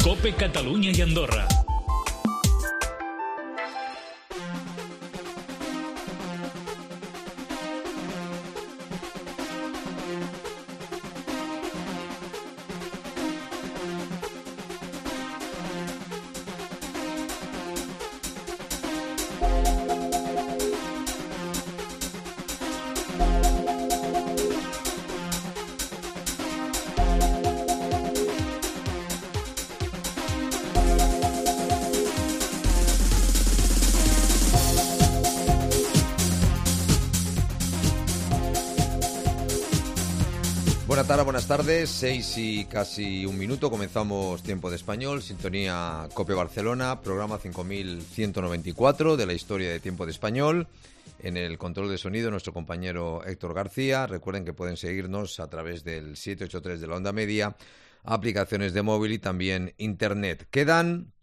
COPE Catalunya i Andorra. Buenas tardes, 6 y casi un minuto, comenzamos Tiempo de Español, sintonía COPE Barcelona, programa 5194 de la historia de Tiempo de Español. En el control de sonido nuestro compañero Héctor García. Recuerden que pueden seguirnos a través del 783 de la onda media, aplicaciones de móvil y también internet. Quedan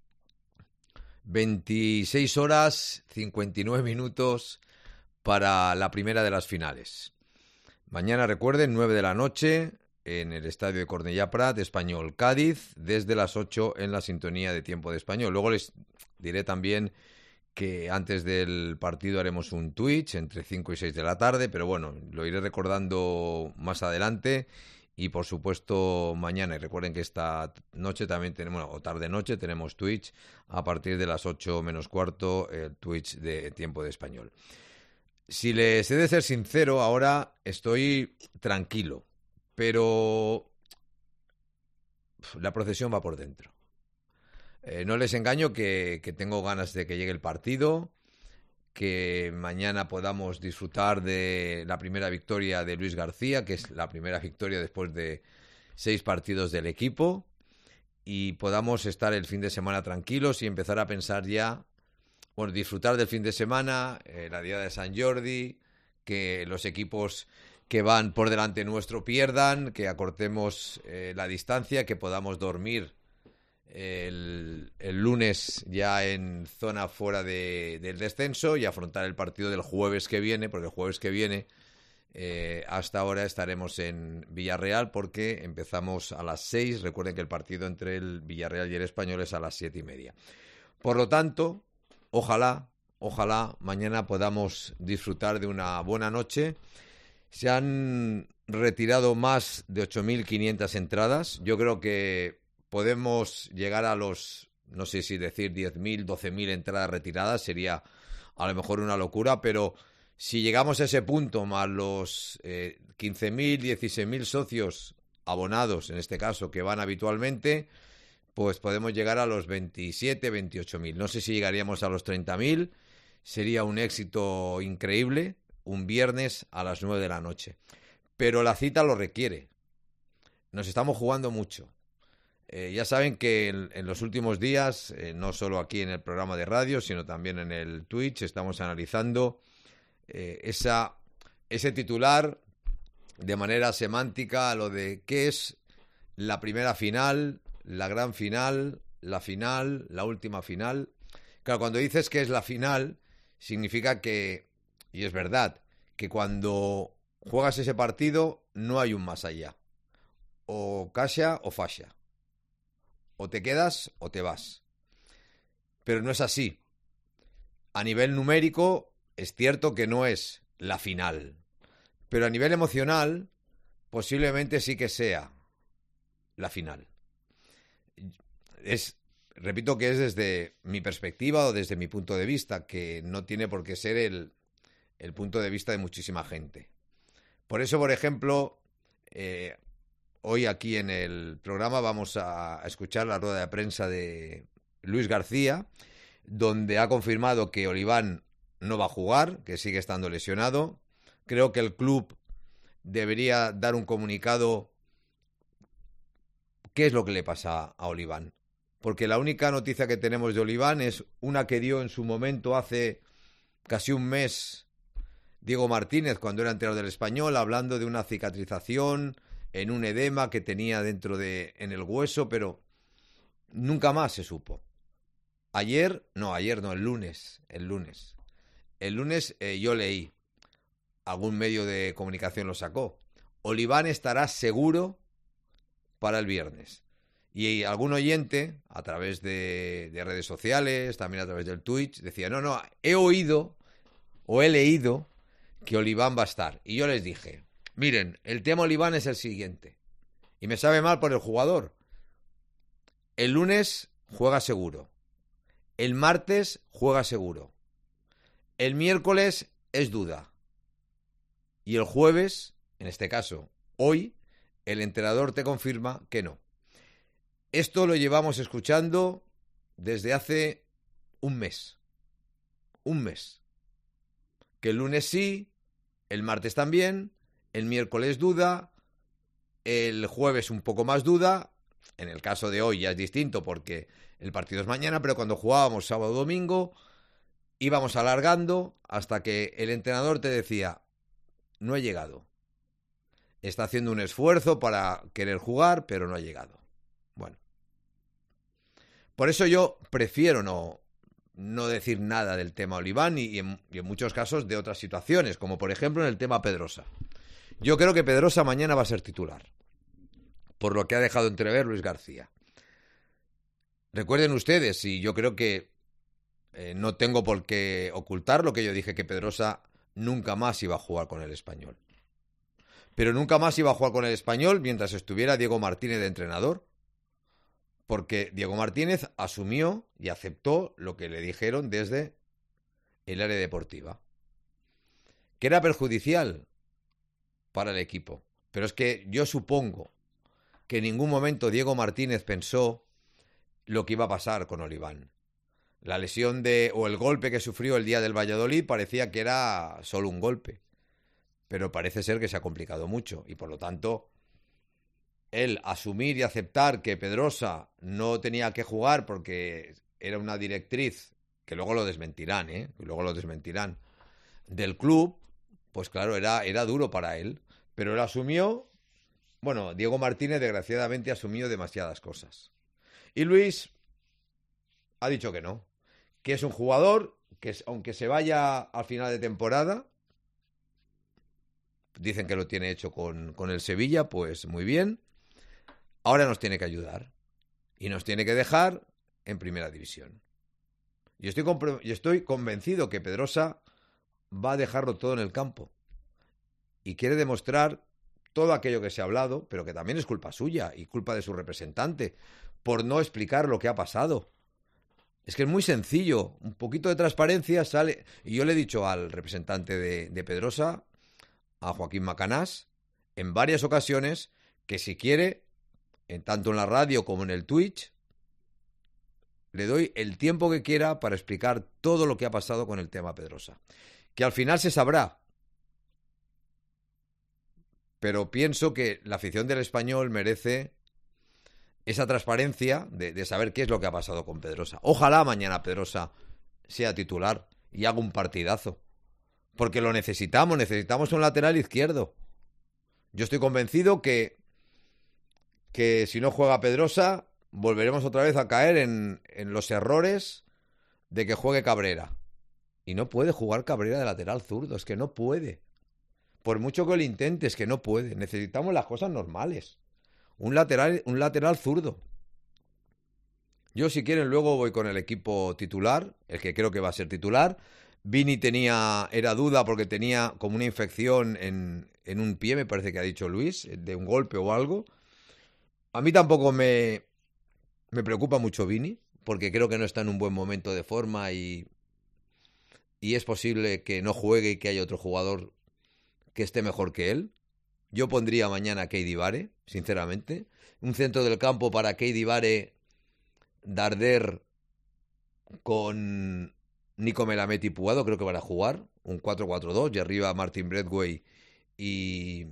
26 horas 59 minutos para la primera de las finales. Mañana, recuerden, 9 de la noche en el estadio de Cornellà Prat, Español Cádiz, desde las 8 en la sintonía de Tiempo de Español. Luego les diré también que antes del partido haremos un Twitch entre 5 y 6 de la tarde, pero bueno, lo iré recordando más adelante. Y por supuesto mañana, y recuerden que esta noche también tenemos, o tarde-noche, tenemos Twitch a partir de las 8 menos cuarto, el Twitch de Tiempo de Español. Si les he de ser sincero, ahora estoy tranquilo, pero la procesión va por dentro. No les engaño que tengo ganas de que llegue el partido, que mañana podamos disfrutar de la primera victoria de Luis García, que es la primera victoria después de 6 partidos del equipo, y podamos estar el fin de semana tranquilos y empezar a pensar ya, bueno, disfrutar del fin de semana, la Diada de Sant Jordi, que los equipos que van por delante nuestro pierdan, que acortemos la distancia, que podamos dormir el lunes ya en zona fuera del descenso y afrontar el partido del jueves que viene, porque el jueves que viene hasta ahora estaremos en Villarreal porque empezamos a las 6. Recuerden que el partido entre el Villarreal y el Español es a las 7:30. Por lo tanto, ojalá mañana podamos disfrutar de una buena noche. Se han retirado más de 8.500 entradas. Yo creo que podemos llegar a los, no sé si decir 10.000, 12.000 entradas retiradas. Sería a lo mejor una locura, pero si llegamos a ese punto, más los 15.000, 16.000 socios abonados, en este caso, que van habitualmente, pues podemos llegar a los 27, 28.000. No sé si llegaríamos a los 30.000. Sería un éxito increíble, un viernes a las 9 de la noche. Pero la cita lo requiere. Nos estamos jugando mucho. Ya saben que en los últimos días, no solo aquí en el programa de radio, sino también en el Twitch, estamos analizando ese titular de manera semántica, lo de qué es la primera final, la gran final, la última final. Claro, cuando dices que es la final, significa que, y es verdad, que cuando juegas ese partido no hay un más allá. O caixa o faixa. O te quedas o te vas. Pero no es así. A nivel numérico es cierto que no es la final. Pero a nivel emocional posiblemente sí que sea la final. Repito que es desde mi perspectiva o desde mi punto de vista, que no tiene por qué ser el punto de vista de muchísima gente. Por eso, por ejemplo, hoy aquí en el programa vamos a escuchar la rueda de prensa de Luis García, donde ha confirmado que Oliván no va a jugar, que sigue estando lesionado. Creo que el club debería dar un comunicado. ¿Qué es lo que le pasa a Oliván? Porque la única noticia que tenemos de Oliván es una que dio en su momento hace casi un mes Diego Martínez, cuando era entrenador del Español, hablando de una cicatrización en un edema que tenía en el hueso, pero nunca más se supo. El lunes. El lunes yo leí, algún medio de comunicación lo sacó. Oliván estará seguro para el viernes. Y algún oyente, a través de redes sociales, también a través del Twitch, decía, no, he oído o he leído que Oliván va a estar. Y yo les dije, miren, el tema Oliván es el siguiente. Y me sabe mal por el jugador. El lunes juega seguro. El martes juega seguro. El miércoles es duda. Y el jueves, en este caso, hoy, el entrenador te confirma que no. Esto lo llevamos escuchando desde hace un mes. Un mes. Que el lunes sí, el martes también, el miércoles duda, el jueves un poco más duda. En el caso de hoy ya es distinto porque el partido es mañana, pero cuando jugábamos sábado o domingo íbamos alargando hasta que el entrenador te decía, no he llegado. Está haciendo un esfuerzo para querer jugar, pero no ha llegado. Bueno. Por eso yo prefiero no decir nada del tema Oliván y en muchos casos de otras situaciones, como por ejemplo en el tema Pedrosa. Yo creo que Pedrosa mañana va a ser titular, por lo que ha dejado entrever Luis García. Recuerden ustedes, y yo creo que no tengo por qué ocultar lo que yo dije, que Pedrosa nunca más iba a jugar con el Español. Pero nunca más iba a jugar con el Español mientras estuviera Diego Martínez de entrenador, porque Diego Martínez asumió y aceptó lo que le dijeron desde el área deportiva, que era perjudicial para el equipo. Pero es que yo supongo que en ningún momento Diego Martínez pensó lo que iba a pasar con Oliván. La lesión o el golpe que sufrió el día del Valladolid parecía que era solo un golpe, pero parece ser que se ha complicado mucho y por lo tanto él asumir y aceptar que Pedrosa no tenía que jugar porque era una directriz, que luego lo desmentirán, del club, pues claro, era duro para él. Pero él asumió, bueno, Diego Martínez desgraciadamente asumió demasiadas cosas. Y Luis ha dicho que no, que es un jugador que aunque se vaya al final de temporada, dicen que lo tiene hecho con el Sevilla, pues muy bien. Ahora nos tiene que ayudar y nos tiene que dejar en primera división. Yo estoy convencido que Pedrosa va a dejarlo todo en el campo y quiere demostrar todo aquello que se ha hablado, pero que también es culpa suya y culpa de su representante por no explicar lo que ha pasado. Es que es muy sencillo, un poquito de transparencia sale. Y yo le he dicho al representante de Pedrosa, a Joaquín Macanás, en varias ocasiones, que si quiere, tanto en la radio como en el Twitch, le doy el tiempo que quiera para explicar todo lo que ha pasado con el tema Pedrosa. Que al final se sabrá. Pero pienso que la afición del Español merece esa transparencia de saber qué es lo que ha pasado con Pedrosa. Ojalá mañana Pedrosa sea titular y haga un partidazo. Porque lo necesitamos un lateral izquierdo. Yo estoy convencido que si no juega Pedrosa, volveremos otra vez a caer en los errores de que juegue Cabrera. Y no puede jugar Cabrera de lateral zurdo, es que no puede. Por mucho que lo intente, es que no puede. Necesitamos las cosas normales. Un lateral zurdo. Yo, si quieren, luego voy con el equipo titular, el que creo que va a ser titular. Vini era duda porque tenía como una infección en un pie, me parece que ha dicho Luis, de un golpe o algo. A mí tampoco me preocupa mucho Vini, porque creo que no está en un buen momento de forma y es posible que no juegue y que haya otro jugador que esté mejor que él. Yo pondría mañana a Keidi Vare, sinceramente. Un centro del campo para Keidi Vare, Darder con Nico Melamed y Puado, creo que van a jugar. Un 4-4-2 y arriba Martin Bradway y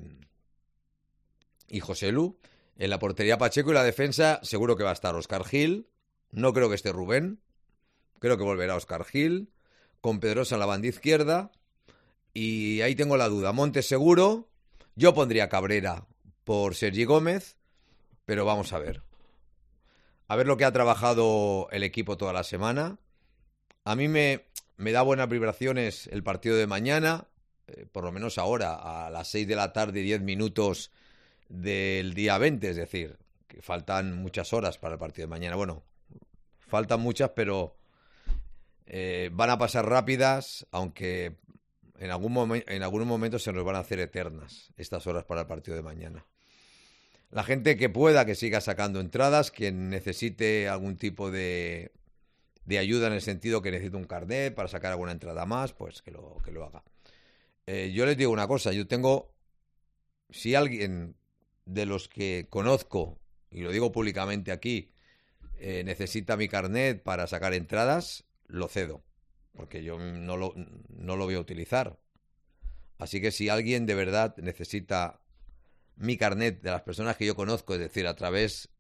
Joselu. En la portería Pacheco y la defensa seguro que va a estar Óscar Gil. No creo que esté Rubén. Creo que volverá Óscar Gil. Con Pedrosa en la banda izquierda. Y ahí tengo la duda. Montes seguro. Yo pondría Cabrera por Sergi Gómez. Pero vamos a ver. A ver lo que ha trabajado el equipo toda la semana. A mí me da buenas vibraciones el partido de mañana. Por lo menos ahora, a las 6 de la tarde, 10 minutos del día 20, es decir, faltan muchas horas para el partido de mañana. Bueno, faltan muchas, pero van a pasar rápidas, aunque en algunos momentos se nos van a hacer eternas estas horas para el partido de mañana. La gente que pueda, que siga sacando entradas, quien necesite algún tipo de ayuda en el sentido que necesite un carnet para sacar alguna entrada más, pues que lo haga. Yo les digo una cosa, si alguien de los que conozco, y lo digo públicamente aquí, necesita mi carnet para sacar entradas, lo cedo, porque yo no lo voy a utilizar. Así que si alguien de verdad necesita mi carnet de las personas que yo conozco, es decir, a través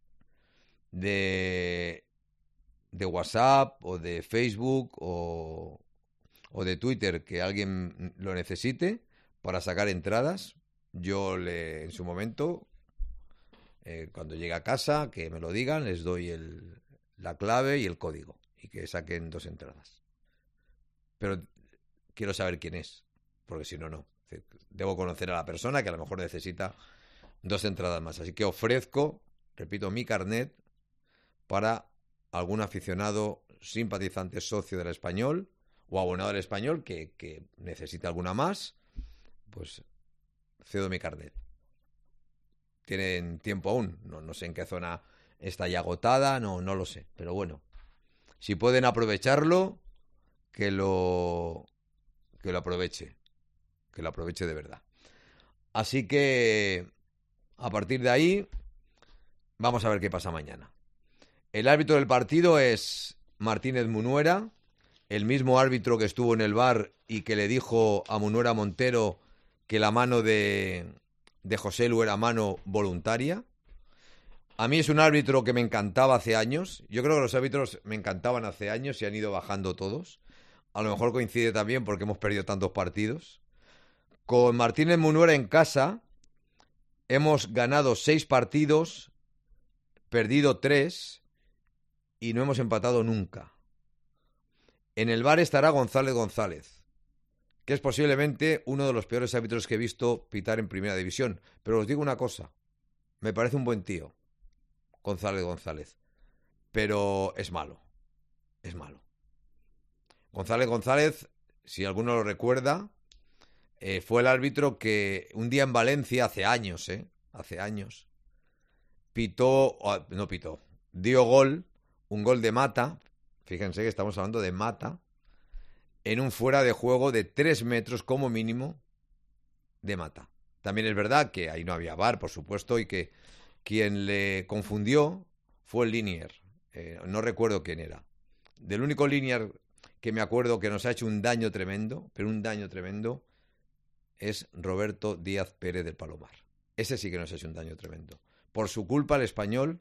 de WhatsApp o de Facebook o de Twitter, que alguien lo necesite para sacar entradas, yo en su momento, cuando llegue a casa, que me lo digan, les doy la clave y el código y que saquen 2 entradas. Pero quiero saber quién es, porque si no, no. Debo conocer a la persona que a lo mejor necesita 2 entradas más. Así que ofrezco, repito, mi carnet para algún aficionado, simpatizante, socio del Español o abonado del Español que necesite alguna más, pues cedo mi carnet. Tienen tiempo aún, no sé en qué zona está ya agotada, no lo sé, pero bueno, si pueden aprovecharlo, que lo aproveche de verdad. Así que a partir de ahí vamos a ver qué pasa mañana. El árbitro del partido es Martínez Munuera, el mismo árbitro que estuvo en el VAR y que le dijo a Munuera Montero que la mano de Joselu era mano voluntaria. A mí es un árbitro que me encantaba hace años. Yo creo que los árbitros me encantaban hace años y han ido bajando todos. A lo mejor coincide también porque hemos perdido tantos partidos. Con Martínez Munuera en casa hemos ganado 6 partidos, perdido 3 y no hemos empatado nunca. En el VAR estará González González, que es posiblemente uno de los peores árbitros que he visto pitar en Primera División. Pero os digo una cosa, me parece un buen tío, González González, pero es malo. González González, si alguno lo recuerda, fue el árbitro que un día en Valencia, hace años, dio un gol de Mata, fíjense que estamos hablando de Mata, en un fuera de juego de 3 metros como mínimo de Mata. También es verdad que ahí no había VAR, por supuesto, y que quien le confundió fue el Linier. No recuerdo quién era. Del único Linier que me acuerdo que nos ha hecho un daño tremendo, pero un daño tremendo, es Roberto Díaz Pérez del Palomar. Ese sí que nos ha hecho un daño tremendo. Por su culpa el Español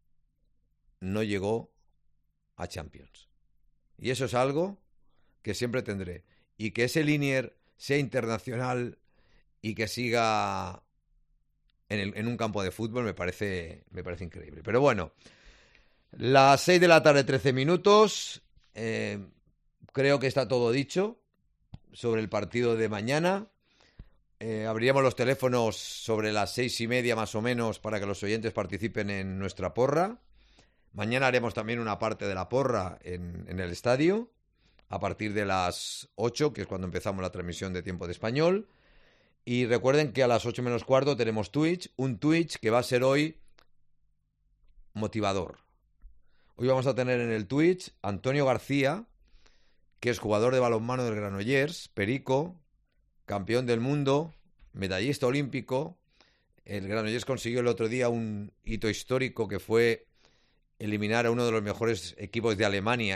no llegó a Champions. Y eso es algo que siempre tendré. Y que ese Linier sea internacional y que siga en un campo de fútbol me parece increíble. Pero bueno, las 6 de la tarde, 13 minutos. Creo que está todo dicho sobre el partido de mañana. Abriremos los teléfonos sobre las 6:30 más o menos para que los oyentes participen en nuestra porra. Mañana haremos también una parte de la porra en el estadio a partir de las 8, que es cuando empezamos la transmisión de Tiempo de Español. Y recuerden que a las 8 menos cuarto tenemos un Twitch que va a ser hoy motivador. Hoy vamos a tener en el Twitch Antonio García, que es jugador de balonmano del Granollers, perico, campeón del mundo, medallista olímpico. El Granollers consiguió el otro día un hito histórico que fue eliminar a uno de los mejores equipos de Alemania,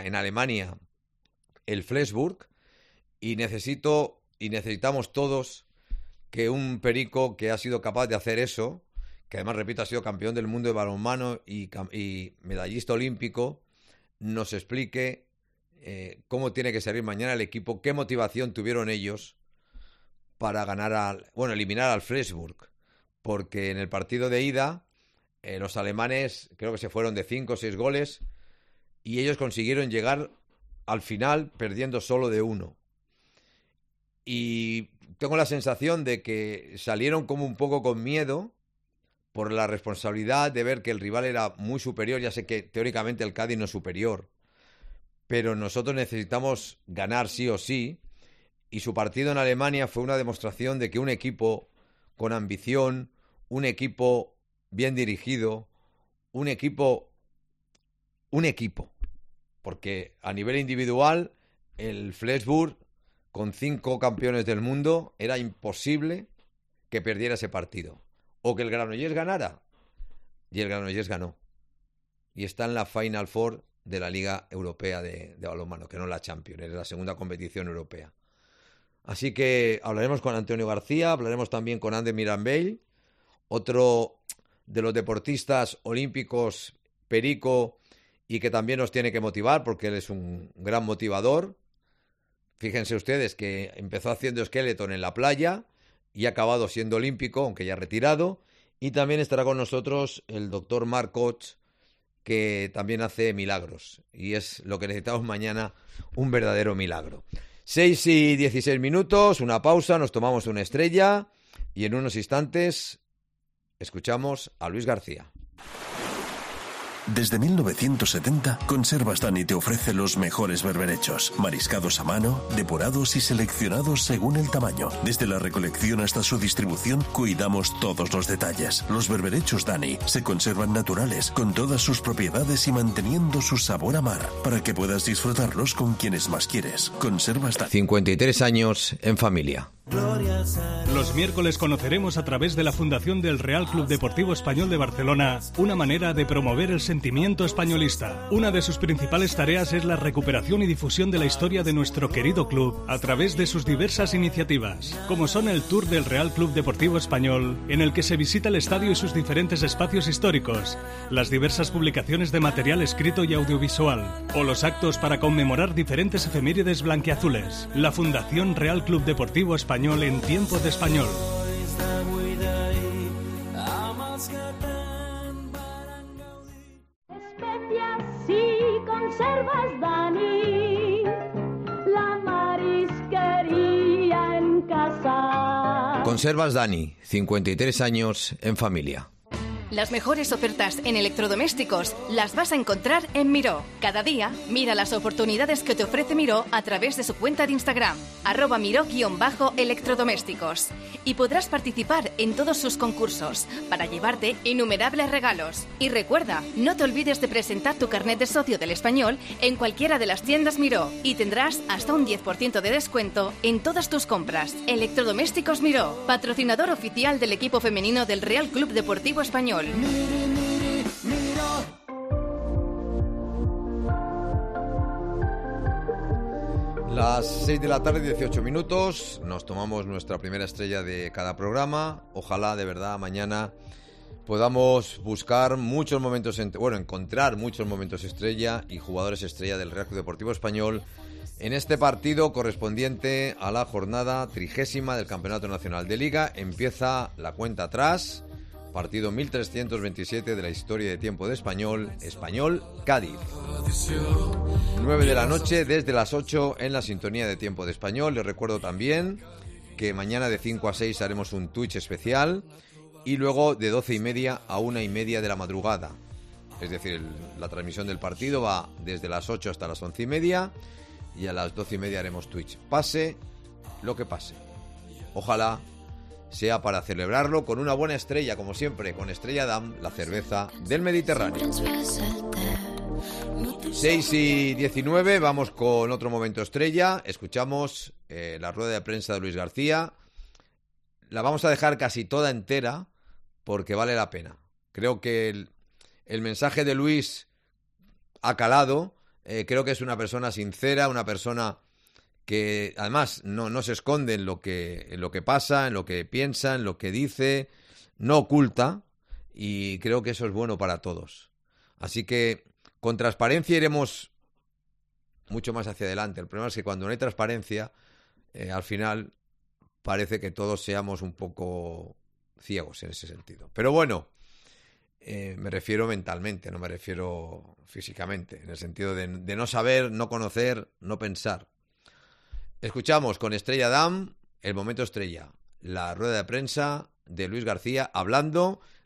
el Flensburg, y necesitamos todos que un perico que ha sido capaz de hacer eso, que además, repito, ha sido campeón del mundo de balonmano y medallista olímpico, nos explique cómo tiene que salir mañana el equipo, qué motivación tuvieron ellos para eliminar al Flensburg, porque en el partido de ida los alemanes creo que se fueron de 5 o 6 goles y ellos consiguieron llegar al final perdiendo solo de 1. Y tengo la sensación de que salieron como un poco con miedo, por la responsabilidad de ver que el rival era muy superior. Ya sé que teóricamente el Cádiz no es superior, pero nosotros necesitamos ganar sí o sí, y su partido en Alemania fue una demostración de que un equipo con ambición, un equipo bien dirigido, un equipo, porque a nivel individual el Flensburg, con 5 campeones del mundo, era imposible que perdiera ese partido, o que el Granollers ganara, y el Granollers ganó, y está en la Final Four de la Liga Europea de balonmano, que no la Champions, es la segunda competición europea. Así que hablaremos con Antonio García, hablaremos también con Ander Mirambell, otro de los deportistas olímpicos, perico, y que también nos tiene que motivar, porque él es un gran motivador. Fíjense ustedes que empezó haciendo skeleton en la playa y ha acabado siendo olímpico, aunque ya retirado. Y también estará con nosotros el doctor Marc Koch, que también hace milagros, y es lo que necesitamos mañana, un verdadero milagro. 6:16, una pausa, nos tomamos una estrella y en unos instantes escuchamos a Luis García. Desde 1970, Conservas Dani te ofrece los mejores berberechos, mariscados a mano, depurados y seleccionados según el tamaño. Desde la recolección hasta su distribución, cuidamos todos los detalles. Los berberechos Dani se conservan naturales, con todas sus propiedades y manteniendo su sabor a mar, para que puedas disfrutarlos con quienes más quieres. Conservas Dani. 53 años en familia. Los miércoles conoceremos a través de la Fundación del Real Club Deportivo Español de Barcelona una manera de promover el sentimiento españolista. Una de sus principales tareas es la recuperación y difusión de la historia de nuestro querido club a través de sus diversas iniciativas, como son el Tour del Real Club Deportivo Español, en el que se visita el estadio y sus diferentes espacios históricos, las diversas publicaciones de material escrito y audiovisual, o los actos para conmemorar diferentes efemérides blanquiazules. La Fundación Real Club Deportivo Español en tiempo de español. Especias y conservas Dani, la marisquería en casa. Conservas Dani, 53 años en familia. Las mejores ofertas en electrodomésticos las vas a encontrar en Miró. Cada día, mira las oportunidades que te ofrece Miró a través de su cuenta de Instagram, @Miró_electrodomésticos. Y podrás participar en todos sus concursos para llevarte innumerables regalos. Y recuerda, no te olvides de presentar tu carnet de socio del Español en cualquiera de las tiendas Miró y tendrás hasta un 10% de descuento en todas tus compras. Electrodomésticos Miró, patrocinador oficial del equipo femenino del Real Club Deportivo Español. Las 6 de la tarde, 18 minutos, nos tomamos nuestra primera estrella de cada programa. Ojalá, de verdad, mañana podamos buscar muchos momentos, encontrar muchos momentos estrella y jugadores estrella del Real Club Deportivo Español en este partido correspondiente a la jornada 30ª del Campeonato Nacional de Liga. Empieza la cuenta atrás. Partido 1327 de la historia de tiempo de Español-Cádiz. 9 de la noche, desde las 8 en la sintonía de tiempo de Español. Les recuerdo también que mañana de 5 a 6 haremos un Twitch especial y luego de 12:30 a 1:30 de la madrugada. Es decir, la transmisión del partido va desde las 8 hasta las 11:30 y a las 12:30 haremos Twitch. Pase lo que pase. Ojalá sea para celebrarlo con una buena estrella, como siempre, con Estrella Damm, la cerveza del Mediterráneo. 6:19, vamos con otro momento estrella. Escuchamos la rueda de prensa de Luis García. La vamos a dejar casi toda entera porque vale la pena. Creo que el mensaje de Luis ha calado. Creo que es una persona sincera, una persona que además no se esconde en lo que pasa, en lo que piensa, en lo que dice, no oculta, y creo que eso es bueno para todos. Así que con transparencia iremos mucho más hacia adelante. El problema es que cuando no hay transparencia, al final parece que todos seamos un poco ciegos en ese sentido. Pero bueno, me refiero mentalmente, no me refiero físicamente, en el sentido de no saber, no conocer, no pensar. Escuchamos con Estrella Damm el momento estrella, la rueda de prensa de Luis García hablando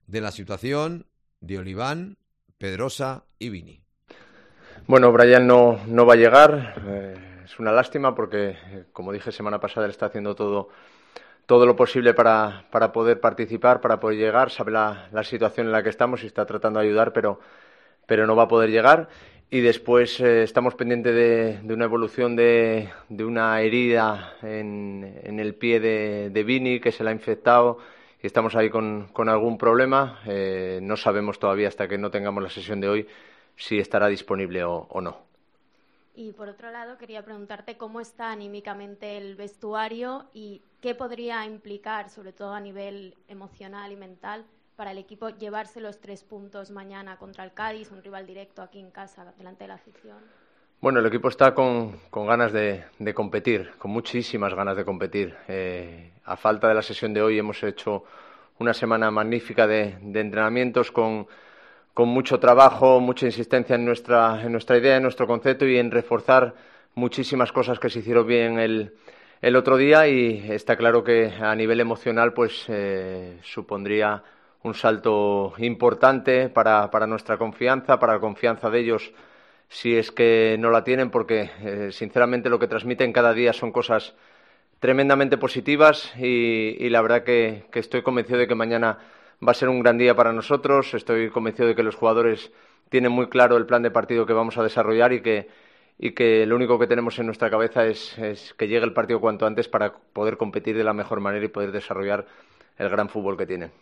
de la situación de Oliván, Pedrosa y Vini. Bueno, Brian no va a llegar, es una lástima porque, como dije semana pasada, él está haciendo todo lo posible para poder participar, para poder llegar, sabe la situación en la que estamos y está tratando de ayudar, pero no va a poder llegar. Y después estamos pendientes de una evolución de una herida en el pie de Vini, que se le ha infectado, y estamos ahí con algún problema. No sabemos todavía, hasta que no tengamos la sesión de hoy, si estará disponible o no. Y por otro lado, quería preguntarte cómo está anímicamente el vestuario y qué podría implicar, sobre todo a nivel emocional y mental, para el equipo llevarse los 3 puntos mañana contra el Cádiz, un rival directo aquí en casa, delante de la afición. Bueno, el equipo está con ganas de competir, con muchísimas ganas de competir. A falta de la sesión de hoy hemos hecho una semana magnífica de entrenamientos con mucho trabajo, mucha insistencia en nuestra idea, en nuestro concepto y en reforzar muchísimas cosas que se hicieron bien el otro día, y está claro que a nivel emocional pues supondría un salto importante para nuestra confianza, para la confianza de ellos, si es que no la tienen, porque sinceramente lo que transmiten cada día son cosas tremendamente positivas y la verdad que estoy convencido de que mañana va a ser un gran día para nosotros. Estoy convencido de que los jugadores tienen muy claro el plan de partido que vamos a desarrollar y que lo único que tenemos en nuestra cabeza es que llegue el partido cuanto antes para poder competir de la mejor manera y poder desarrollar el gran fútbol que tienen.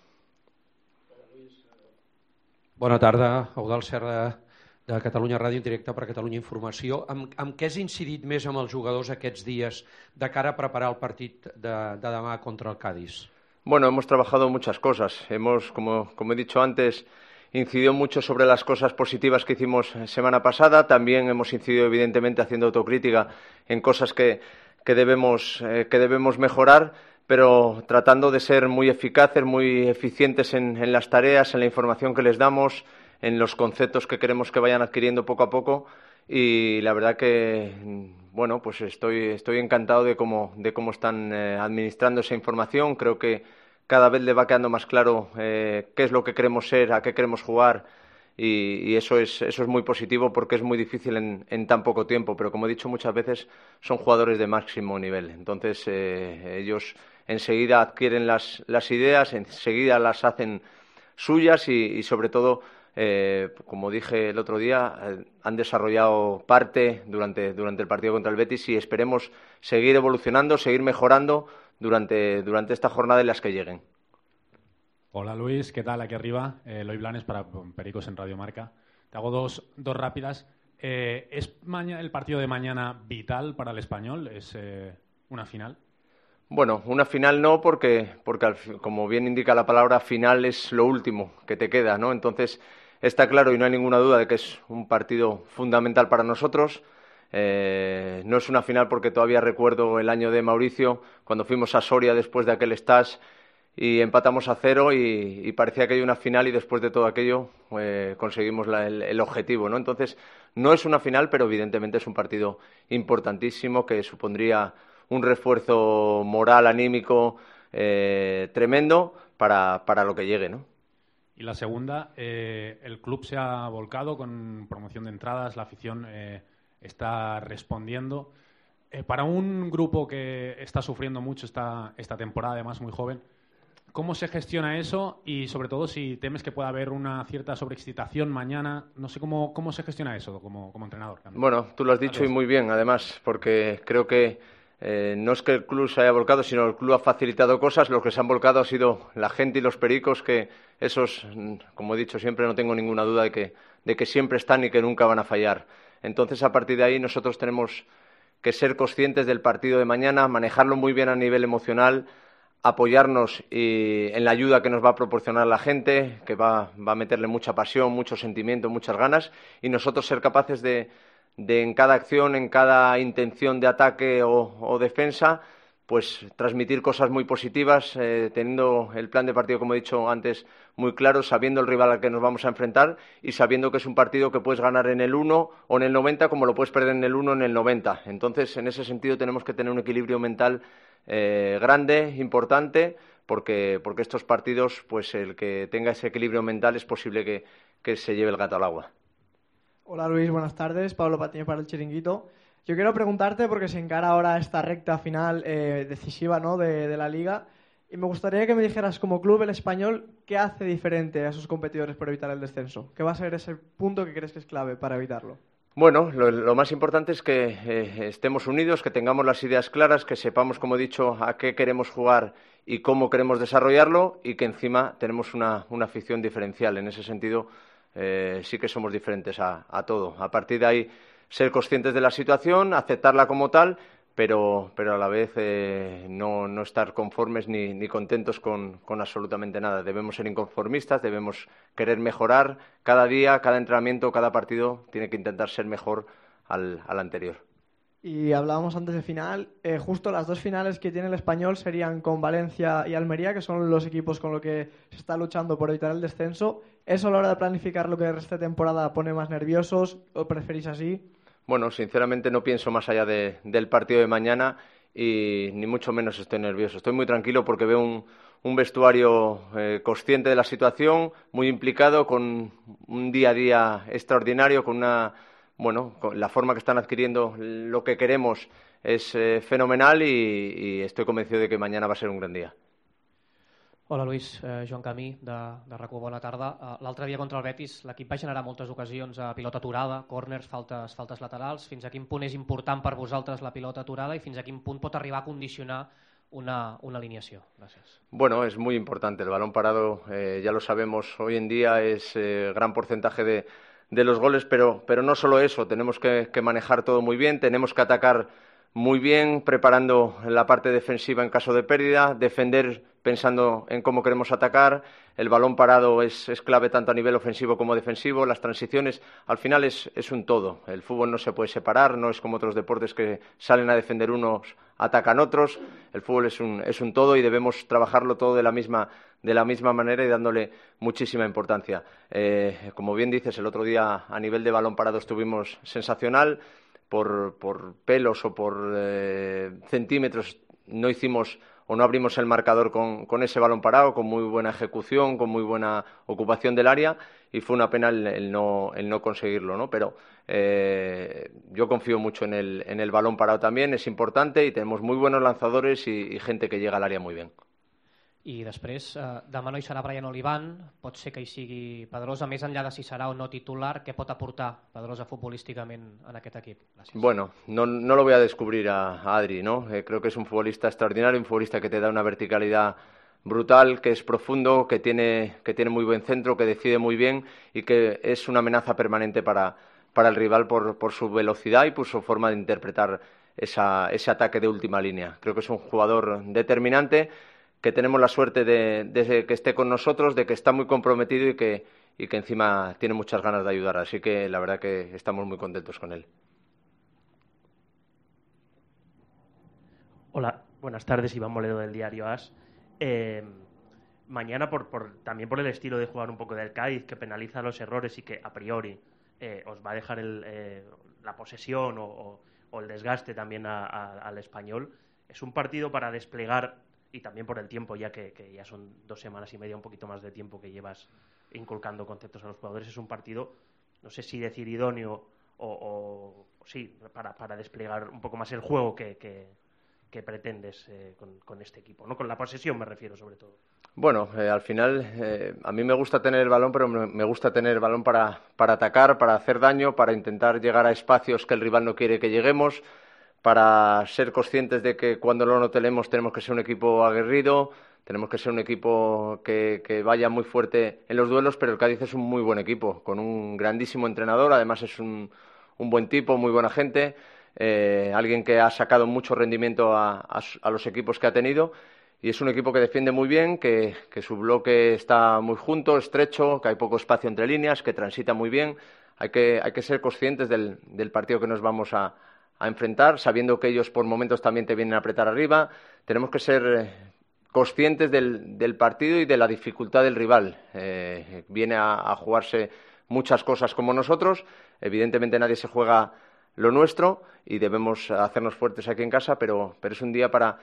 Bona tarda, Eudald Serra de Catalunya Ràdio, en directe per Catalunya Informació. Amb què has incidit més amb els jugadors aquests dies de cara a preparar el partit de demà contra el Cádiz? Bueno, hemos trabajado muchas cosas. Hemos, como he dicho antes, incidido mucho sobre las cosas positivas que hicimos semana pasada. También hemos incidido, evidentemente, haciendo autocrítica en cosas que debemos mejorar, pero tratando de ser muy eficaces, muy eficientes en las tareas, en la información que les damos, en los conceptos que queremos que vayan adquiriendo poco a poco. Y la verdad que, bueno, pues estoy encantado de cómo están administrando esa información. Creo que cada vez le va quedando más claro qué es lo que queremos ser, a qué queremos jugar, y eso es muy positivo porque es muy difícil en tan poco tiempo. Pero como he dicho muchas veces, son jugadores de máximo nivel. Entonces ellos enseguida adquieren las ideas, enseguida las hacen suyas y sobre todo, como dije el otro día, han desarrollado parte durante el partido contra el Betis, y esperemos seguir evolucionando, seguir mejorando durante esta jornada y las que lleguen. Hola Luis, ¿qué tal? Aquí arriba, Eloy Blanes para Pericos en Radio Marca. Te hago dos rápidas. ¿Es el partido de mañana vital para el Español? ¿Es una final? Bueno, una final no, porque como bien indica la palabra, final es lo último que te queda, ¿no? Entonces está claro y no hay ninguna duda de que es un partido fundamental para nosotros. No es una final porque todavía recuerdo el año de Mauricio, cuando fuimos a Soria después de aquel stage y empatamos a 0 y parecía que hay una final, y después de todo aquello conseguimos el objetivo, ¿no? Entonces no es una final, pero evidentemente es un partido importantísimo que supondría un refuerzo moral, anímico tremendo para lo que llegue, ¿no? Y la segunda, el club se ha volcado con promoción de entradas, la afición está respondiendo. Para un grupo que está sufriendo mucho esta temporada, además muy joven, ¿cómo se gestiona eso? Y sobre todo si temes que pueda haber una cierta sobreexcitación mañana, no sé cómo se gestiona eso como entrenador también. Bueno, tú lo has dicho y muy bien, además, porque creo que no es que el club se haya volcado, sino el club ha facilitado cosas. Lo que se han volcado ha sido la gente y los pericos, que esos, como he dicho siempre, no tengo ninguna duda de que siempre están y que nunca van a fallar. Entonces, a partir de ahí, nosotros tenemos que ser conscientes del partido de mañana, manejarlo muy bien a nivel emocional, apoyarnos en la ayuda que nos va a proporcionar la gente, que va a meterle mucha pasión, mucho sentimiento, muchas ganas, y nosotros ser capaces de en cada acción, en cada intención de ataque o defensa, pues transmitir cosas muy positivas, teniendo el plan de partido, como he dicho antes, muy claro, sabiendo el rival al que nos vamos a enfrentar y sabiendo que es un partido que puedes ganar en el 1 o en el 90, como lo puedes perder en el 1 o en el 90. Entonces, en ese sentido, tenemos que tener un equilibrio mental grande, importante, porque estos partidos, pues el que tenga ese equilibrio mental es posible que se lleve el gato al agua. Hola Luis, buenas tardes. Pablo Patiño para el Chiringuito. Yo quiero preguntarte, porque se encara ahora esta recta final decisiva, ¿no?, de la Liga, y me gustaría que me dijeras, como club, el Español, ¿qué hace diferente a sus competidores por evitar el descenso? ¿Qué va a ser ese punto que crees que es clave para evitarlo? Bueno, lo más importante es que estemos unidos, que tengamos las ideas claras, que sepamos, como he dicho, a qué queremos jugar y cómo queremos desarrollarlo, y que encima tenemos una afición diferencial. En ese sentido, sí que somos diferentes a todo. A partir de ahí, ser conscientes de la situación, aceptarla como tal, pero a la vez no estar conformes ni contentos con absolutamente nada. Debemos ser inconformistas, debemos querer mejorar cada día, cada entrenamiento, cada partido tiene que intentar ser mejor al anterior. Y hablábamos antes de final, justo las dos finales que tiene el Español serían con Valencia y Almería, que son los equipos con los que se está luchando por evitar el descenso. ¿Eso a la hora de planificar lo que resta de temporada pone más nerviosos o preferís así? Bueno, sinceramente no pienso más allá del partido de mañana y ni mucho menos estoy nervioso. Estoy muy tranquilo porque veo un vestuario consciente de la situación, muy implicado, con un día a día extraordinario, con la forma que están adquiriendo lo que queremos es fenomenal y estoy convencido de que mañana va a ser un gran día. Hola Luis, Joan Camí de RAC1, bona tarda. L'altre dia contra el Betis l'equip va generar moltes ocasions a pilota aturada, córners, faltes laterals. Fins a quin punt és important per vosaltres la pilota aturada i fins a quin punt pot arribar a condicionar una alineació? Gracias. Bueno, es muy importante. El balón parado, ya lo sabemos, hoy en día es gran porcentaje de los goles, pero no solo eso. Tenemos que manejar todo muy bien, tenemos que atacar muy bien, preparando la parte defensiva en caso de pérdida, defender pensando en cómo queremos atacar. El balón parado es clave tanto a nivel ofensivo como defensivo. Las transiciones, al final es un todo. El fútbol no se puede separar, no es como otros deportes que salen a defender unos, atacan otros. El fútbol es un todo y debemos trabajarlo todo de la misma manera y dándole muchísima importancia. Como bien dices, el otro día a nivel de balón parado estuvimos sensacional. Por pelos o por centímetros no hicimos o no abrimos el marcador con ese balón parado, con muy buena ejecución, con muy buena ocupación del área, y fue una pena el no conseguirlo, ¿no? Pero yo confío mucho en el balón parado también, es importante y tenemos muy buenos lanzadores y gente que llega al área muy bien. I després, demà no hi serà Brian Olivan, pot ser que hi sigui Pedrosa, més enllà de si serà o no titular, què pot aportar Pedrosa futbolísticament en aquest equip? Gràcies. Bueno, no lo voy a descubrir a Adri, ¿no? Creo que es un futbolista extraordinario, un futbolista que te da una verticalidad brutal, que es profundo, que tiene muy buen centro, que decide muy bien y que es una amenaza permanente para el rival por su velocidad y por su forma de interpretar ese ataque de última línea. Creo que es un jugador determinante, que tenemos la suerte de que esté con nosotros, de que está muy comprometido y que encima tiene muchas ganas de ayudar. Así que la verdad que estamos muy contentos con él. Hola, buenas tardes, Iván Moledo del diario AS. Mañana, también por el estilo de jugar un poco del Cádiz, que penaliza los errores y que a priori os va a dejar la posesión o el desgaste también al Español, es un partido para desplegar. Y también por el tiempo, ya que ya son 2 semanas y media, un poquito más de tiempo que llevas inculcando conceptos a los jugadores, es un partido, no sé si decir idóneo o sí, para desplegar un poco más el juego que pretendes con este equipo, ¿no? Con la posesión me refiero sobre todo. Bueno, al final a mí me gusta tener el balón, pero me gusta tener el balón para atacar, para hacer daño, para intentar llegar a espacios que el rival no quiere que lleguemos, para ser conscientes de que cuando no tenemos que ser un equipo aguerrido, tenemos que ser un equipo que vaya muy fuerte en los duelos, pero el Cádiz es un muy buen equipo, con un grandísimo entrenador, además es un buen tipo, muy buena gente, alguien que ha sacado mucho rendimiento a los equipos que ha tenido, y es un equipo que defiende muy bien, que su bloque está muy junto, estrecho, que hay poco espacio entre líneas, que transita muy bien. Hay que ser conscientes del partido que nos vamos a enfrentar, sabiendo que ellos por momentos también te vienen a apretar arriba. Tenemos que ser conscientes del partido y de la dificultad del rival. Viene a jugarse muchas cosas como nosotros. Evidentemente nadie se juega lo nuestro y debemos hacernos fuertes aquí en casa, pero es un día para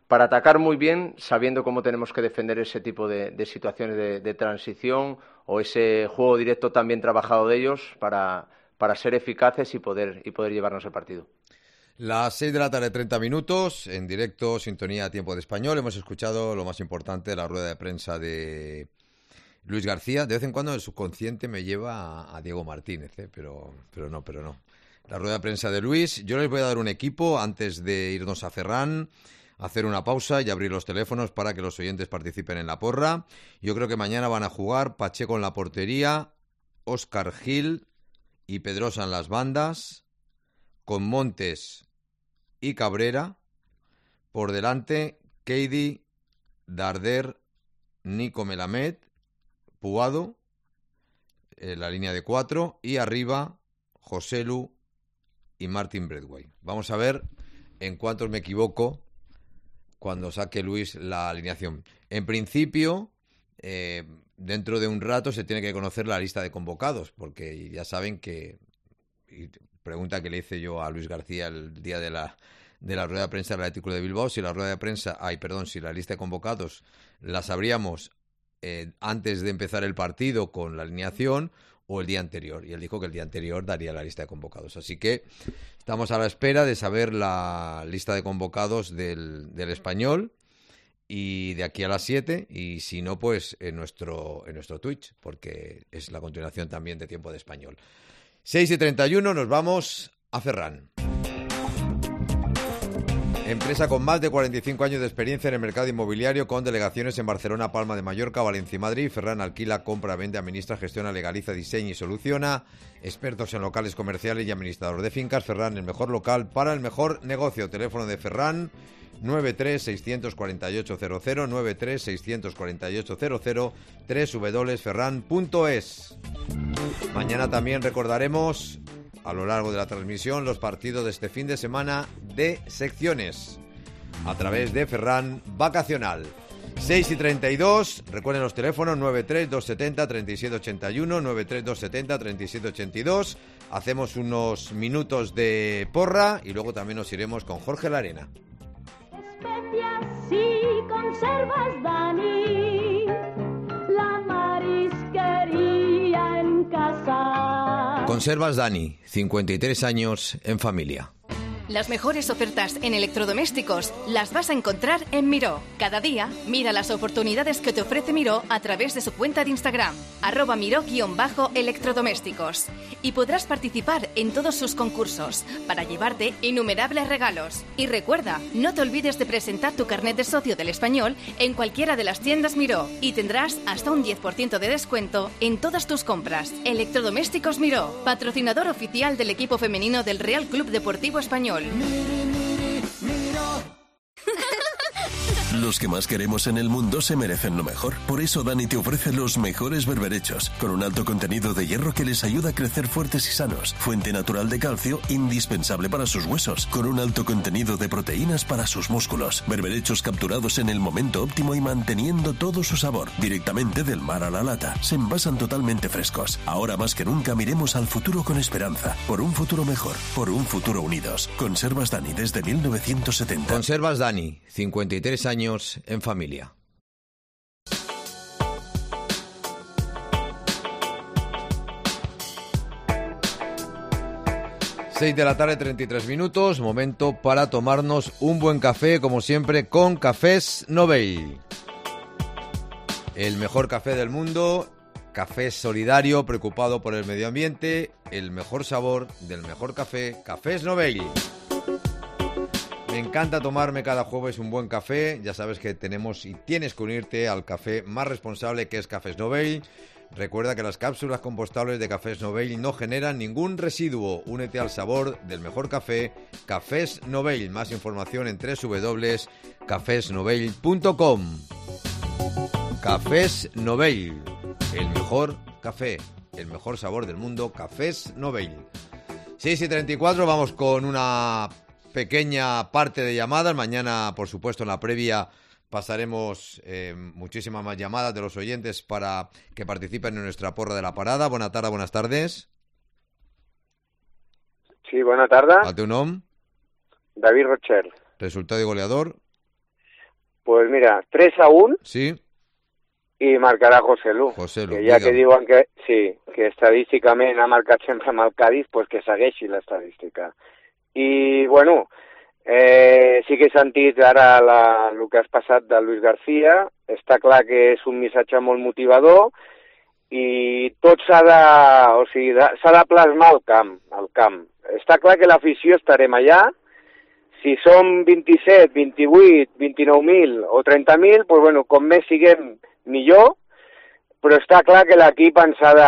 atacar muy bien, sabiendo cómo tenemos que defender ese tipo de situaciones de transición o ese juego directo tan bien trabajado de ellos para ser eficaces y poder llevarnos el partido. Las 6 de la tarde, 30 minutos, en directo, sintonía a Tiempo de Español. Hemos escuchado lo más importante de la rueda de prensa de Luis García. De vez en cuando el subconsciente me lleva a Diego Martínez, pero no. La rueda de prensa de Luis. Yo les voy a dar un equipo antes de irnos a Ferran, hacer una pausa y abrir los teléfonos para que los oyentes participen en la porra. Yo creo que mañana van a jugar Pacheco en la portería, Óscar Gil y Pedrosa en las bandas, con Montes y Cabrera, por delante Keidi, Darder, Nico Melamed, Puado, la línea de 4, y arriba Joselu y Martin Bradway. Vamos a ver en cuántos me equivoco cuando saque Luis la alineación. En principio, dentro de un rato se tiene que conocer la lista de convocados, porque ya saben que, pregunta que le hice yo a Luis García el día de la rueda de prensa del Atlético de Bilbao, si la rueda de prensa, si la lista de convocados la sabríamos antes de empezar el partido con la alineación o el día anterior, y él dijo que el día anterior daría la lista de convocados. Así que estamos a la espera de saber la lista de convocados del Español, y de aquí a las 7, y si no, pues en nuestro Twitch, porque es la continuación también de Tiempo de Español. 6:31, nos vamos a Ferran. Empresa con más de 45 años de experiencia en el mercado inmobiliario, con delegaciones en Barcelona, Palma de Mallorca, Valencia y Madrid. Ferran alquila, compra, vende, administra, gestiona, legaliza, diseña y soluciona. Expertos en locales comerciales y administrador de fincas. Ferran, el mejor local para el mejor negocio. Teléfono de Ferran 93-648-00, 93-648-00, www.ferran.es. Mañana también recordaremos a lo largo de la transmisión los partidos de este fin de semana de secciones a través de Ferran Vacacional. 6:32, recuerden los teléfonos 93-270-3781, 93-270-3782. Hacemos unos minutos de porra y luego también nos iremos con Jorge Larena. Especias y conservas, Dani, la marisquería en casa. Conservas Dani, 53 años en familia. Las mejores ofertas en electrodomésticos las vas a encontrar en Miró. Cada día, mira las oportunidades que te ofrece Miró a través de su cuenta de Instagram, @Miró_electrodomésticos. Y podrás participar en todos sus concursos para llevarte innumerables regalos. Y recuerda, no te olvides de presentar tu carnet de socio del Español en cualquiera de las tiendas Miró y tendrás hasta un 10% de descuento en todas tus compras. Electrodomésticos Miró, patrocinador oficial del equipo femenino del Real Club Deportivo Español. Los que más queremos en el mundo se merecen lo mejor. Por eso Dani te ofrece los mejores berberechos, con un alto contenido de hierro que les ayuda a crecer fuertes y sanos, fuente natural de calcio indispensable para sus huesos, con un alto contenido de proteínas para sus músculos. Berberechos capturados en el momento óptimo y manteniendo todo su sabor, directamente del mar a la lata. Se envasan totalmente frescos. Ahora más que nunca miremos al futuro con esperanza, por un futuro mejor, por un futuro unidos. Conservas Dani desde 1970. Conservas Dani, 53 años en familia. Seis de la tarde, 33 minutos, momento para tomarnos un buen café, como siempre, con Cafés Novell. El mejor café del mundo, café solidario, preocupado por el medio ambiente, el mejor sabor del mejor café, Cafés Novell. Me encanta tomarme cada jueves un buen café. Ya sabes que tenemos y tienes que unirte al café más responsable, que es Cafés Novell. Recuerda que las cápsulas compostables de Cafés Novell no generan ningún residuo. Únete al sabor del mejor café, Cafés Novell. Más información en www.cafesnovell.com. Cafés Novell, el mejor café, el mejor sabor del mundo, Cafés Novell. 6:34, vamos con una pequeña parte de llamadas. Mañana, por supuesto, en la previa pasaremos muchísimas más llamadas de los oyentes para que participen en nuestra porra de la parada. Buenas tardes, buenas tardes. Sí, buena tarde. ¿A tu nombre? David Rocher. Resultado y goleador. Pues mira, 3-1. Sí. I marcarà José Lu. Que ja que diuen que sí, que estadísticament ha marcat sempre amb el Cádiz, pues que segueixi l'estadística. I, bueno, sí que he sentit ara el que has passat de Luis García. Està clar que és un missatge molt motivador i tot s'ha de plasmar al camp. Està clar que l'afició estarem allà. Si som 27, 28, 29.000 o 30.000, pues bueno, com més siguem millor, però està clar que l'equip ens ha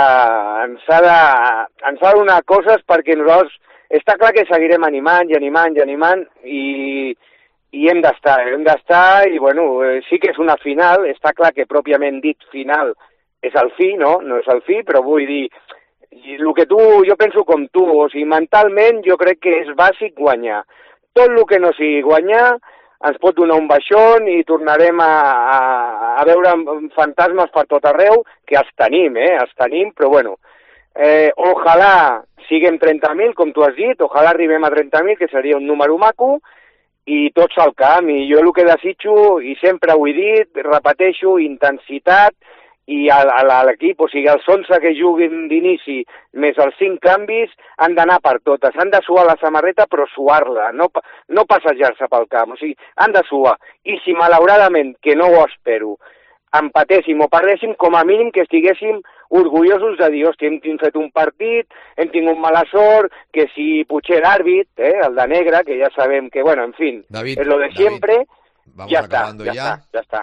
de donar coses perquè nosaltres, està clar que seguirem animant i hem d'estar i bueno, sí que és una final, està clar que pròpiament dit final és el fi, no és el fi, però vull dir, jo penso com tu, o sigui, mentalment jo crec que és bàsic guanyar. Tot el que no sigui guanyar ens pot donar un baixón i tornarem a veure fantasmes per tot arreu, que els tenim, però bueno, ojalà siguem 30.000, com tu has dit, ojalà arribem a 30.000, que seria un número maco, i tots al camp, i jo el que desitjo, i sempre ho he dit, repeteixo, intensitat, i a l'equip, o sigui, els 11 que juguin d'inici més els 5 canvis han d'anar per totes, han de suar la samarreta però suar-la, no passejar-se pel camp, o sigui, han de suar. I si malauradament, que no ho espero, empatéssim o perdéssim, com a mínim que estiguéssim orgullosos de dir, hòstia, hem fet un partit, hem tingut mala sort, que si potser l'àrbit, el de negre, que ja sabem que, bueno, en fin, David, és lo de siempre, ya está.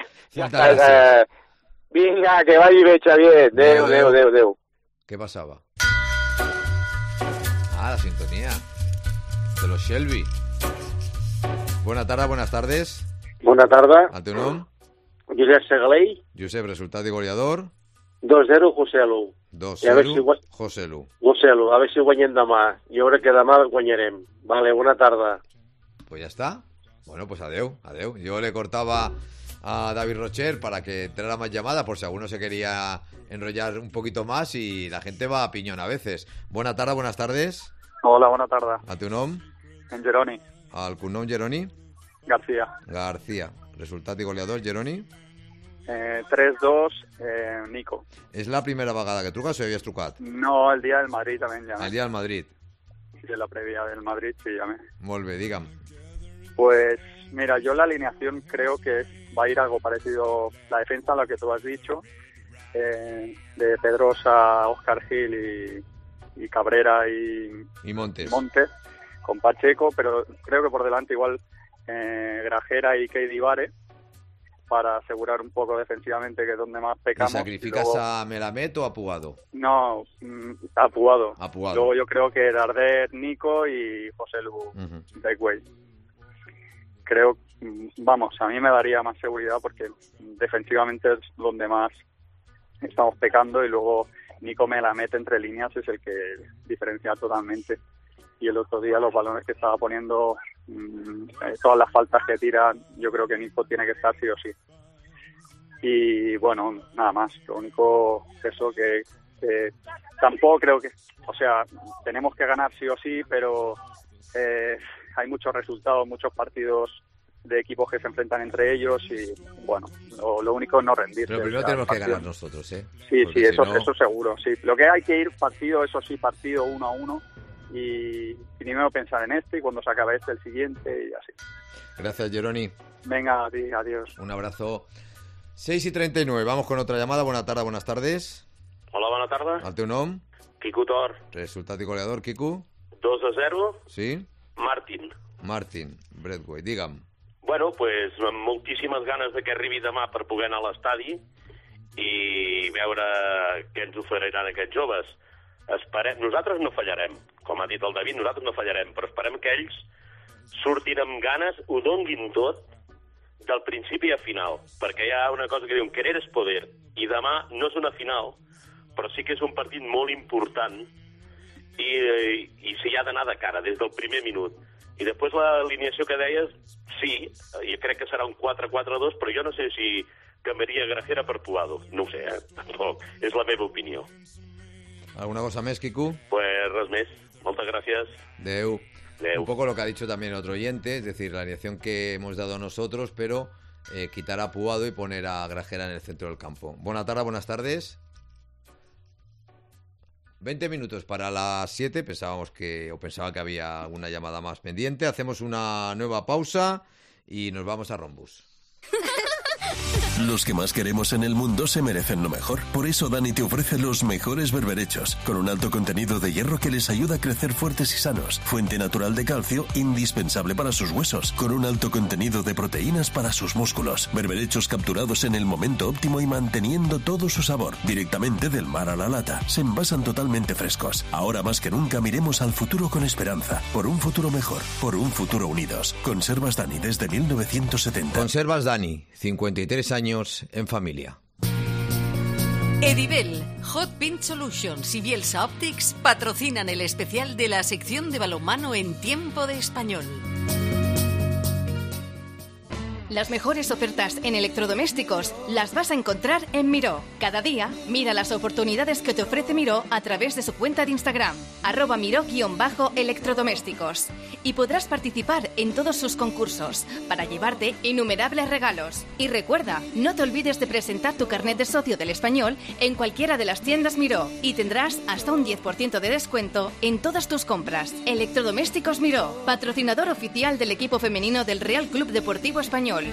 Vinga, que vagi bé, Xavier. Adéu. ¿Qué pasaba? La sintonía de los Shelby. Buenas tardes. Bona tarda. El teu nom? Josep Segalell. Josep, resultat i goleador? 2-0, José Lu. 2-0, José Lu. José Lu, a veure si guanyem demà. Jo crec que demà guanyarem. Vale, bona tarda. Pues ya está. Bueno, pues adeu. Yo le cortaba a David Rocher para que entrara más llamadas por si alguno se quería enrollar un poquito más y la gente va a piñón a veces. Buenas tardes. Hola, bona tarda. A tu nom? En Geroni. Al cognom Geroni? García. Resultat i goleador, Geroni? 3-2, Nico. És la primera vegada que truques o ja havies trucat? No, el dia del Madrid también llamé. El dia del Madrid. Sí, la previa del Madrid sí llamé. Molt bé, digue'm. Pues mira, yo la alineación creo que va a ir algo parecido, la defensa a lo que tú has dicho, de Pedrosa, Óscar Gil y Cabrera y Montes, con Pacheco, pero creo que por delante igual Grajera y Keidi Vare, para asegurar un poco defensivamente que es donde más pecamos. ¿Y sacrificas luego a Melamed o a Pugado? No, a Pugado. Luego yo creo que Darder, Nico y José Lu Beckway. Creo, vamos, a mí me daría más seguridad porque defensivamente es donde más estamos pecando y luego Nico Melamed entre líneas es el que diferencia totalmente. Y el otro día los balones que estaba poniendo, todas las faltas que tira, yo creo que Nico tiene que estar sí o sí. Y bueno, nada más, lo único eso que tampoco creo que, o sea, tenemos que ganar sí o sí, pero hay muchos resultados, muchos partidos de equipos que se enfrentan entre ellos y bueno, lo único es no rendirse. Pero primero tenemos que ganar nosotros, ¿eh? Sí, porque sí, eso, si no... eso seguro, sí. Lo que hay que ir partido, eso sí, partido 1-1 y primero pensar en este y cuando se acabe este el siguiente y así. Gracias, Geroni. Venga, a ti, adiós. Un abrazo. 6:39, vamos con otra llamada. Buenas tardes. Hola, bona tarda. El teu nom? Quico Tor. Resultat i goleador, Quico? 2-0. Sí? Martin Bradway, digue'm. Bueno, pues amb moltíssimes ganes de que arribi demà per poder anar a l'estadi i veure què ens oferiran aquests joves. Nosaltres no fallarem, com ha dit el David, nosaltres no fallarem, però esperem que ells surtin amb ganes, ho donguin tot del principi a final, perquè hi ha una cosa que diuen, querer és poder, i demà no és una final, però sí que és un partit molt important i s'hi ha d'anar de cara des del primer minut. I després l'alineació que deies, sí, jo crec que serà un 4-4-2, però jo no sé si canviaria Grajera per Pugado. No ho sé, tampoc. És la meva opinió. ¿Alguna cosa més, Quico? Pues res més. Moltes gràcies. Adeu. Un poco lo que ha dicho también otro oyente, es decir, la alineación que hemos dado nosotros, pero quitar a Puado y poner a Grajera en el centro del campo. Buenas tardes. 20 minutos para las 7, pensaba que había una llamada más pendiente. Hacemos una nueva pausa y nos vamos a Rombus. Los que más queremos en el mundo se merecen lo mejor. Por eso Dani te ofrece los mejores berberechos, con un alto contenido de hierro que les ayuda a crecer fuertes y sanos. Fuente natural de calcio, indispensable para sus huesos, con un alto contenido de proteínas para sus músculos. Berberechos capturados en el momento óptimo y manteniendo todo su sabor, directamente del mar a la lata. Se envasan totalmente frescos. Ahora más que nunca miremos al futuro con esperanza. Por un futuro mejor, por un futuro unidos. Conservas Dani desde 1970. Conservas Dani, 53 años en familia. Edibel, Hot Pint Solutions y Bielsa Optics patrocinan el especial de la sección de balonmano en Tiempo de Español. Las mejores ofertas en electrodomésticos las vas a encontrar en Miró. Cada día, mira las oportunidades que te ofrece Miró a través de su cuenta de Instagram, @Miró_electrodomésticos. Y podrás participar en todos sus concursos para llevarte innumerables regalos. Y recuerda, no te olvides de presentar tu carnet de socio del Español en cualquiera de las tiendas Miró y tendrás hasta un 10% de descuento en todas tus compras. Electrodomésticos Miró, patrocinador oficial del equipo femenino del Real Club Deportivo Español.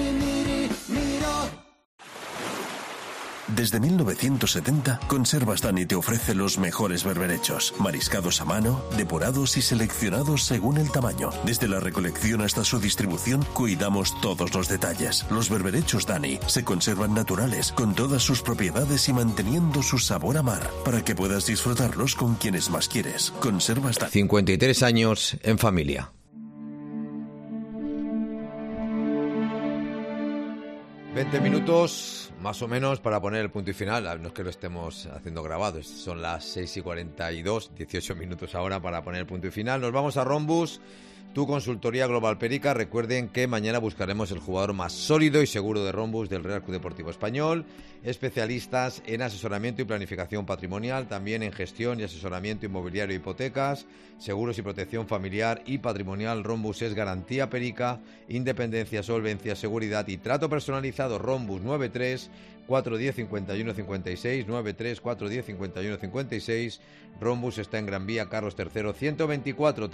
Desde 1970, Conservas Dani te ofrece los mejores berberechos, mariscados a mano, depurados y seleccionados según el tamaño. Desde la recolección hasta su distribución, cuidamos todos los detalles. Los berberechos Dani se conservan naturales, con todas sus propiedades y manteniendo su sabor a mar, para que puedas disfrutarlos con quienes más quieres. Conservas Dani. 53 años en familia. 20 minutos más o menos para poner el punto y final. No es que lo estemos haciendo grabado, son las 6:42, 18 minutos ahora para poner el punto y final. Nos vamos a Rombus, tu consultoría Global Perica. Recuerden que mañana buscaremos el jugador más sólido y seguro de Rombus del Real Club Deportivo Español. Especialistas en asesoramiento y planificación patrimonial, también en gestión y asesoramiento inmobiliario, hipotecas, seguros y protección familiar y patrimonial. Rombus es garantía Perica, independencia, solvencia, seguridad y trato personalizado. Rombus 93 410 51 56, 93 410 51 56. Rombus está en Gran Vía Carlos III 124,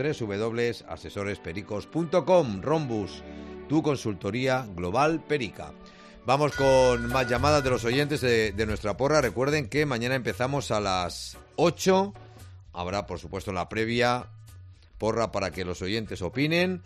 www.asesorespericos.com. Rombus, tu consultoría Global Perica. Vamos con más llamadas de los oyentes de nuestra porra. Recuerden que mañana empezamos a las 8. Habrá, por supuesto, la previa porra para que los oyentes opinen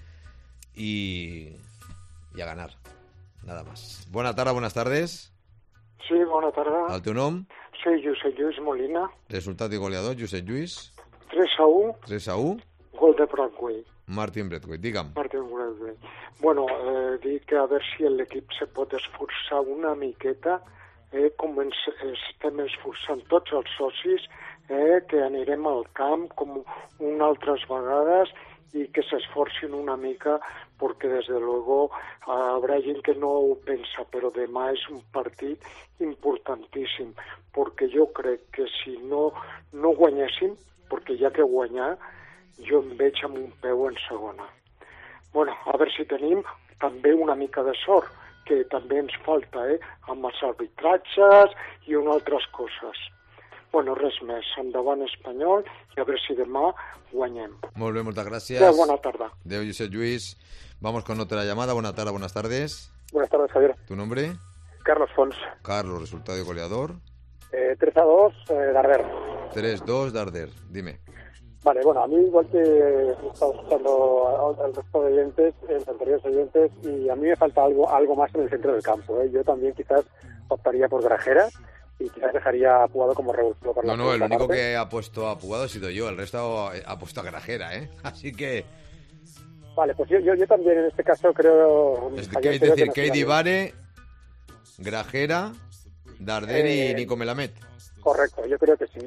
y a ganar. Nada más. Buenas tardes. Sí, bona tarda. El teu nom? Soy Josep Lluís Molina. Resultat i goleador, Josep Lluís. 3-1. 3-1. Gol de Broadway. Martin Braithwaite, digue'm. Martin Braithwaite. Bueno, dic que a veure si l'equip se pot esforçar una miqueta, com ens estem esforçant tots els socis, que anirem al camp com unes altres vegades y que se esforcen una mica, porque desde luego habrá gente que no ho pensa, pero demà és un partit importantíssim, porque jo crec que si no guanyéssim, perquè ja que guanyar, jo em veig amb un peu en segona. Bueno, a veure si tenim també una mica de sort, que també ens falta, amb els arbitratges i unes altres coses. Bueno, res més. Endavant Espanyol i a veure si demà guanyem. Molt bé, moltes gràcies. Adéu, bona tarda. Adéu, Josep Lluís. Vamos con otra llamada. Buenas tardes. Buenas tardes, Javier. ¿Tu nombre? Carlos Fons. Carlos, resultado y goleador. 3-2, Darder. 3-2, Darder. Dime. Vale, bueno, a mí igual que he estado escuchando al resto de oyentes, los anteriores oyentes, y a mí me falta algo más en el centro del campo. Yo también quizás optaría por Grajera y quizás dejaría a Puado como revulsivo para la No, el único parte. que ha puesto a Puado ha sido yo, el resto ha puesto a Grajera, Así que... Vale, pues yo también en este caso creo... Es decir, Keidi Vare, Grajera, Darder y Nico Melamed. Correcto, yo creo que sí.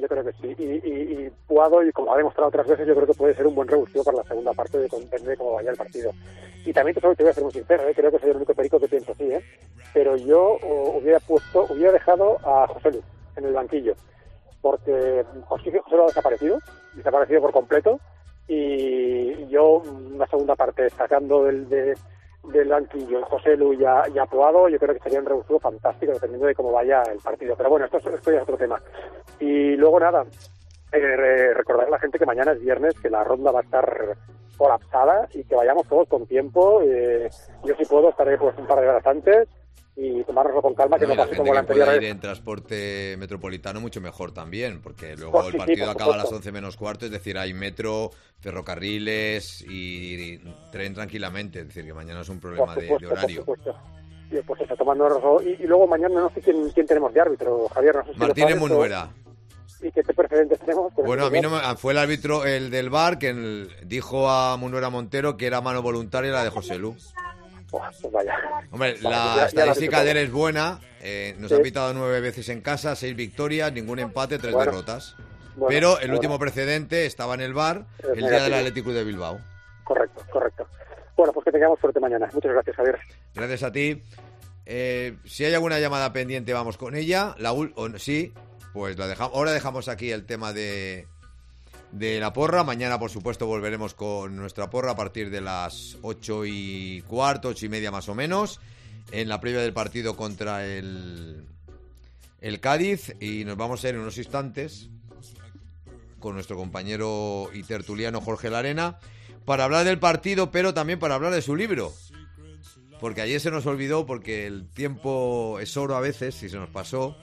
Y Puado, y como ha demostrado otras veces, yo creo que puede ser un buen revulsivo para la segunda parte, depende de cómo vaya el partido. Y también te voy a ser muy sincero, creo que soy el único perico que pienso así, pero yo hubiera dejado a José Luis en el banquillo, porque José Luis ha desaparecido por completo, y yo una segunda parte sacando de del banquillo, José Lu y a Puado, yo creo que sería un revulsivo fantástico dependiendo de cómo vaya el partido. Pero bueno, esto ya es otro tema. Y luego nada, recordar a la gente que mañana es viernes, que la ronda va a estar colapsada y que vayamos todos con tiempo. Yo si puedo estaré pues un par de horas antes y tomárnoslo con calma, que no pase como la anterior vez. Ir en transporte metropolitano mucho mejor también, porque luego el partido acaba a las 11 menos cuarto, es decir, hay metro, ferrocarriles y tren tranquilamente, es decir, que mañana es un problema de horario. Por supuesto. Y pues eso, tomando y luego mañana no sé quién tenemos de árbitro, Javier, no sé si Martínez Munuera. ¿Y qué precedentes tenemos? Bueno, a mí no fue el árbitro, el del VAR, que dijo a Munuera Montero que era mano voluntaria la de José Lu. Pues vaya. Hombre, la estadística de él es buena. Nos ha pitado 9 veces en casa, 6 victorias, ningún empate, 3 derrotas. Pero el último precedente estaba en el VAR el día del Athletic Club de Bilbao. Correcto. Bueno, pues que tengamos suerte mañana. Muchas gracias, Javier. Gracias a ti. Si hay alguna llamada pendiente, vamos con ella. Sí, pues la dejamos. Ahora dejamos aquí el tema de la porra. Mañana, por supuesto, volveremos con nuestra porra a partir de las 8:15, 8:30 más o menos, en la previa del partido contra el Cádiz, y nos vamos a ir en unos instantes con nuestro compañero y tertuliano Jorge Larena para hablar del partido, pero también para hablar de su libro, porque ayer se nos olvidó, porque el tiempo es oro a veces, y se nos pasó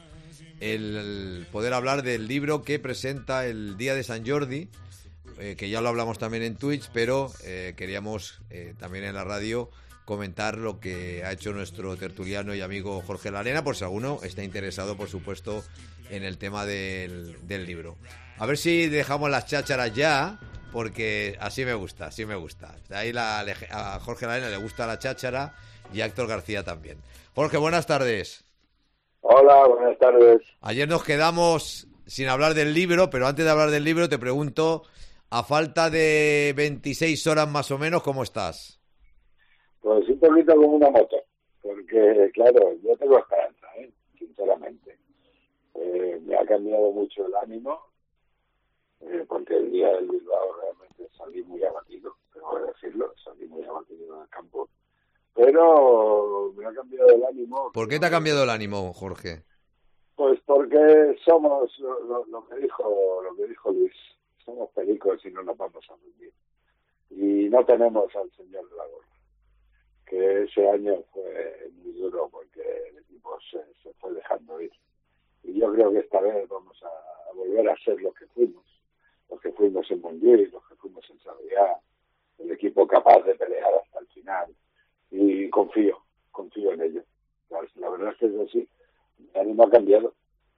el poder hablar del libro que presenta el día de San Jordi, que ya lo hablamos también en Twitch, pero queríamos también en la radio comentar lo que ha hecho nuestro tertuliano y amigo Jorge Larena, por si alguno está interesado, por supuesto, en el tema del libro. A ver si dejamos las chácharas ya, porque así me gusta. Ahí a Jorge Larena le gusta la cháchara y a Héctor García también. Jorge, buenas tardes. Hola, buenas tardes. Ayer nos quedamos sin hablar del libro, pero antes de hablar del libro te pregunto, a falta de 26 horas más o menos, ¿cómo estás? Pues un poquito como una moto, porque claro, yo tengo esperanza, sinceramente. Me ha cambiado mucho el ánimo, porque el día del Bilbao realmente salí muy abatido, tengo que decirlo, salí muy abatido en el campo. Pero me ha cambiado el ánimo. ¿Por qué te ha cambiado el ánimo, Jorge? Pues porque somos lo que dijo Luis, somos pericos y no nos vamos a dormir. Y no tenemos al señor de la gorra, que ese año fue muy duro porque el equipo se fue dejando ir. Y yo creo que esta vez vamos a volver a ser lo que fuimos en Montjuïc, los que fuimos en Sarriá, el equipo capaz de pelear hasta el final. Y confío en ello. La verdad es que es así. Mi ánimo ha cambiado.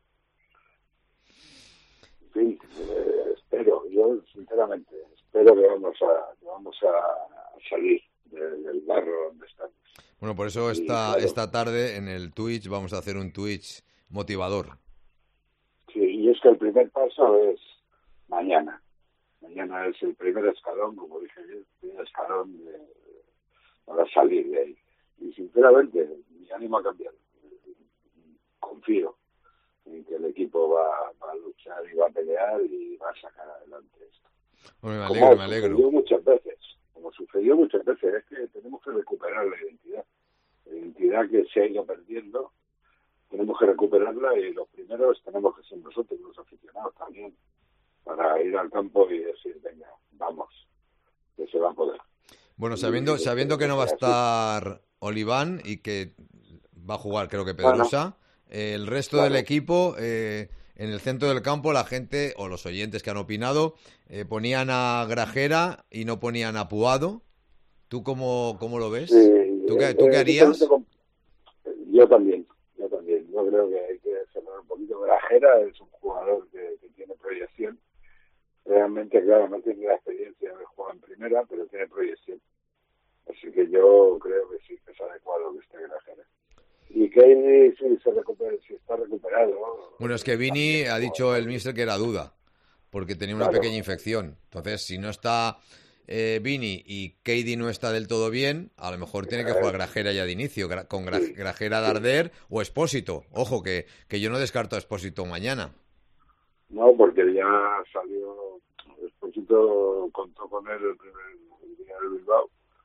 En fin, yo sinceramente espero que vamos a salir del barro donde estamos. Bueno, por eso esta tarde en el Twitch vamos a hacer un Twitch motivador. Sí, y es que el primer paso es mañana. Mañana es el primer escalón, como dije yo, el primer escalón para salir de ahí. Y sinceramente, mi ánimo ha cambiado. Confío en que el equipo va a luchar y va a pelear y va a sacar adelante esto. Bueno, me alegro. Como sucedió muchas veces, es que tenemos que recuperar la identidad que se ha ido perdiendo. Tenemos que recuperarla y los primeros tenemos que ser nosotros, los aficionados también, para ir al campo y decir, venga, vamos, que se va a poder. Bueno, sabiendo que no va a estar Oliván y que va a jugar, creo que Pedrosa, el resto del equipo, en el centro del campo, la gente, o los oyentes que han opinado, ponían a Grajera y no ponían a Puado. ¿Tú cómo lo ves? Sí, ¿Tú qué harías? Yo también. Yo creo que hay que cerrar un poquito. Grajera es un jugador que tiene proyección. Realmente, claro, no tiene la experiencia de jugar en primera, pero tiene proyección. Así que yo creo que sí que es adecuado que esté Grajera. Y Kane si está recuperado. Bueno, es que Vini ha dicho el míster que era duda, porque tenía una pequeña infección. Entonces, si no está Vini y Keidi no está del todo bien, a lo mejor tiene que jugar Grajera ya de inicio, con Grajera, Darder o Espósito. Ojo, que yo no descarto a Espósito mañana. No, porque ya salió, Espósito contó con él el día del Bilbao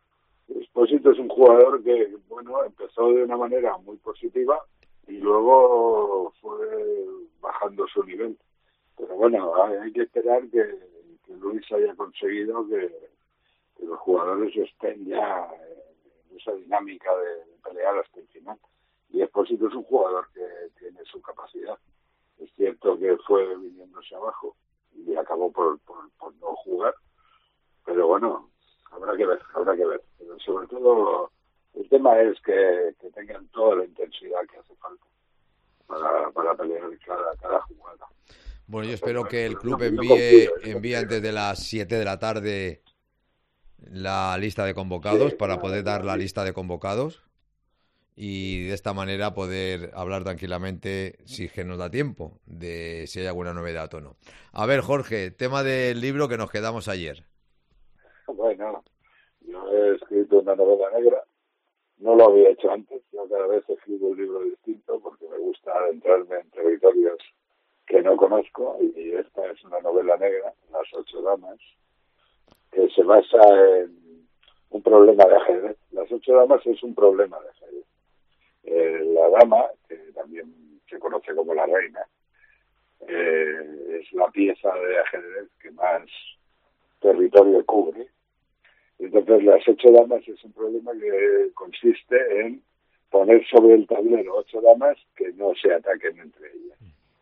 Espósito es un jugador que, bueno, empezó de una manera muy positiva y luego fue bajando su nivel. Pero bueno, hay que esperar que Luis haya conseguido que los jugadores estén ya en esa dinámica de pelear hasta el final. Y Espósito es un jugador que tiene su capacidad. Es cierto que fue viniéndose abajo y acabó por no jugar, pero bueno, habrá que ver. Pero sobre todo el tema es que tengan toda la intensidad que hace falta para pelear cada jugada. Bueno, yo espero que el club envíe antes de las 7 de la tarde la lista de convocados, para poder dar la lista de convocados y de esta manera poder hablar tranquilamente, si es que nos da tiempo, de si hay alguna novedad o no. A ver, Jorge, tema del libro que nos quedamos ayer. Bueno, yo he escrito una novela negra, no lo había hecho antes, yo cada vez escribo un libro distinto porque me gusta adentrarme en territorios que no conozco, y esta es una novela negra, Las 8 damas, que se basa en un problema de ajedrez. Las 8 damas es un problema de ajedrez. La dama, que también se conoce como la reina, es la pieza de ajedrez que más territorio cubre. Entonces, las 8 damas es un problema que consiste en poner sobre el tablero 8 damas que no se ataquen entre ellas.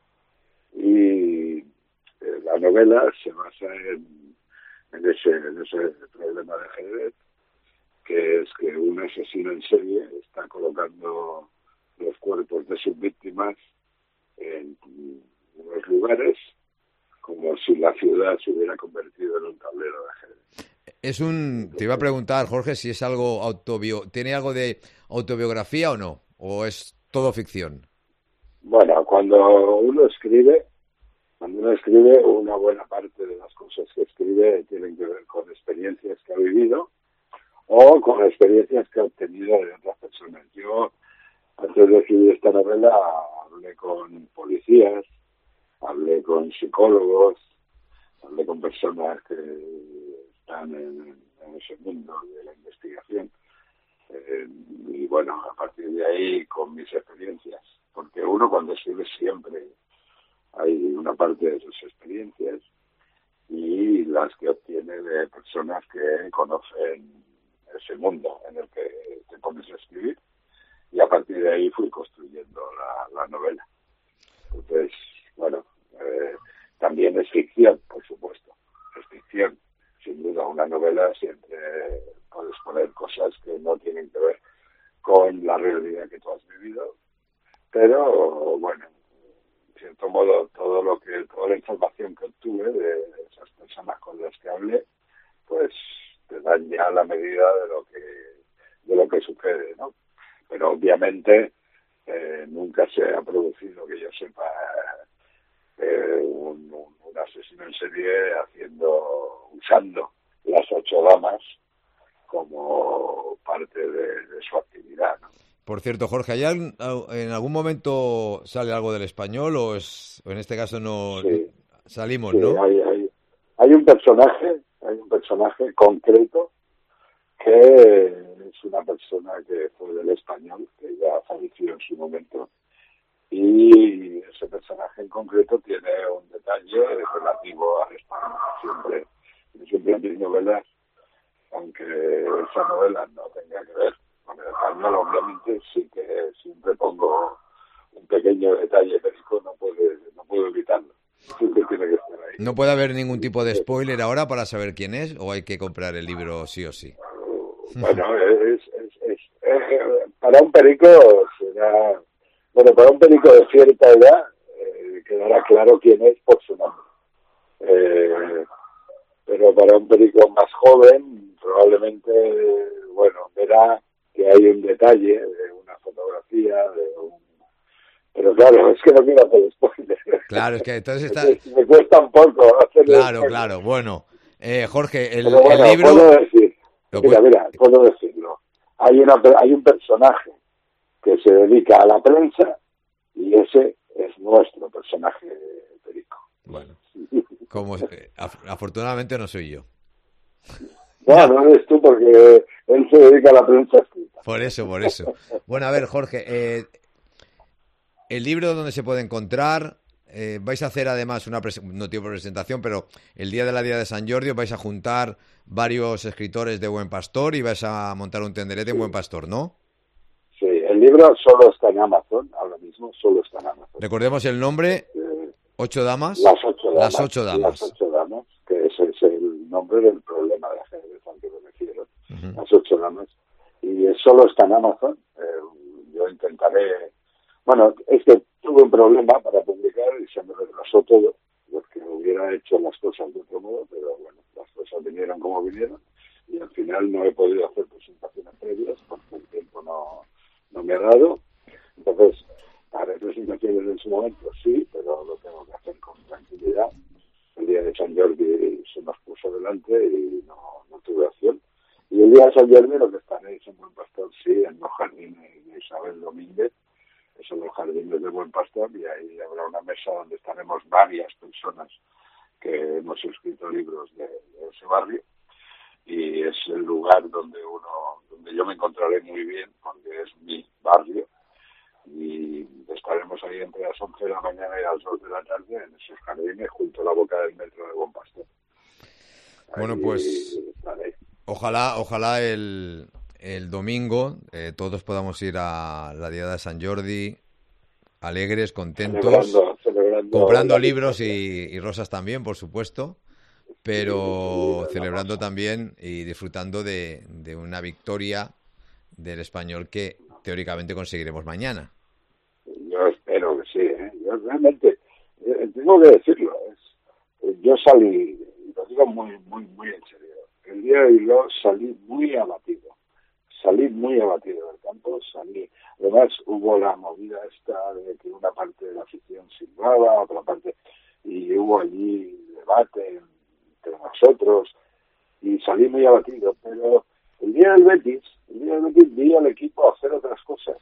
Y la novela se basa en ese problema de ajedrez, que es que un asesino en serie está colocando los cuerpos de sus víctimas en unos lugares como si la ciudad se hubiera convertido en un tablero de ajedrez. Te iba a preguntar, Jorge, si es algo ¿tiene algo de autobiografía o no? ¿O es todo ficción? Bueno, cuando uno escribe, una buena parte de las cosas que escribe tienen que ver con experiencias que ha vivido o con experiencias que ha obtenido de otras personas. Yo, antes de escribir esta novela, hablé con policías, hablé con psicólogos, hablé con personas que están en ese mundo de la investigación. Y bueno, a partir de ahí, con mis experiencias, porque uno cuando escribe siempre hay una parte de sus experiencias y las que obtiene de personas que conocen ese mundo en el que te pones a escribir, y a partir de ahí fui construyendo la novela. Entonces, bueno, también es ficción, por supuesto, es ficción. Sin duda, una novela siempre puedes poner cosas que no tienen que ver con la realidad que tú has vivido, pero bueno, en cierto modo toda la información que obtuve de esas personas con las que hablé, pues te dan ya la medida de lo que sucede, ¿no? Pero obviamente nunca se ha producido, que yo sepa, un asesino en serie usando las 8 damas como parte de su actividad, ¿no? Por cierto, Jorge, ¿en algún momento sale algo del Español o en este caso no salimos, sí, no? Hay un personaje concreto que es una persona que fue del Español, que ya falleció en su momento, y ese personaje en concreto tiene un detalle relativo al Español. Siempre en mis novelas, aunque esa novela no tenga que ver con el español, obviamente sí que siempre pongo un pequeño detalle bélico, no puedo evitarlo. Siempre tiene que estar ahí. ¿No puede haber ningún tipo de spoiler ahora para saber quién es, o hay que comprar el libro sí o sí? Bueno, para un perico será... Bueno, para un perico de cierta edad quedará claro quién es por su nombre. Pero para un perico más joven probablemente, bueno, verá que hay un detalle de una fotografía, pero claro, es que no quiero hacer spoiler. Claro, es que entonces está... Me cuesta un poco hacerlo. Claro. Bueno, Jorge, el bueno, libro... puedo decir, puedo decirlo. Hay un personaje que se dedica a la prensa y ese es nuestro personaje perico. Bueno, como afortunadamente no soy yo. No eres tú, porque Él se dedica a la prensa escrita. Por eso. Bueno, a ver, Jorge, el libro donde se puede encontrar, vais a hacer además no tipo presentación, pero el día de la Día de San Jordi vais a juntar varios escritores de Buen Pastor y vais a montar un tenderete en Buen Pastor, ¿no? Sí, el libro solo está en Amazon, ahora mismo solo está en Amazon. Recordemos el nombre, 8 damas. Las 8 damas. Las 8 damas. Las 8 damas, que ese es el nombre del problema de ajedrez al que me refiero. Las 8 damas. Y solo está en Amazon. Yo intentaré... Bueno, es que tuve un problema para publicar y se me retrasó todo, porque hubiera hecho las cosas de otro modo, pero bueno, las cosas vinieron como vinieron y al final no he podido hacer presentaciones previas porque el tiempo no me ha dado. Entonces, haré presentaciones en su momento, sí, pero lo tengo que hacer con tranquilidad. El día de San Jordi se nos puso delante y no tuve opción. Y el día de San Jordi lo que estaré es en Buen Pastor, sí, en los jardines de Isabel Domínguez, son los jardines de Buen Pastor, y ahí habrá una mesa donde estaremos varias personas que hemos escrito libros de ese barrio, y es el lugar donde yo me encontraré muy bien, porque es mi barrio, y estaremos ahí entre las 11 de la mañana y las 2 de la tarde en esos jardines junto a la boca del metro de Buen Pastor. Bueno, pues ojalá el domingo todos podamos ir a la Diada de San Jordi alegres, contentos, celebrando comprando libros y rosas también, por supuesto, pero celebrando también y disfrutando de una victoria del Español que teóricamente conseguiremos mañana. Yo espero que sí, ¿eh? Yo realmente, tengo que decirlo, yo salí, y lo digo muy en serio, el día de Bilbao salí muy abatido del campo, además hubo la movida esta de que una parte de la afición silbaba, otra parte, y hubo allí debate entre nosotros, y salí muy abatido, pero el día del Betis vi al equipo hacer otras cosas,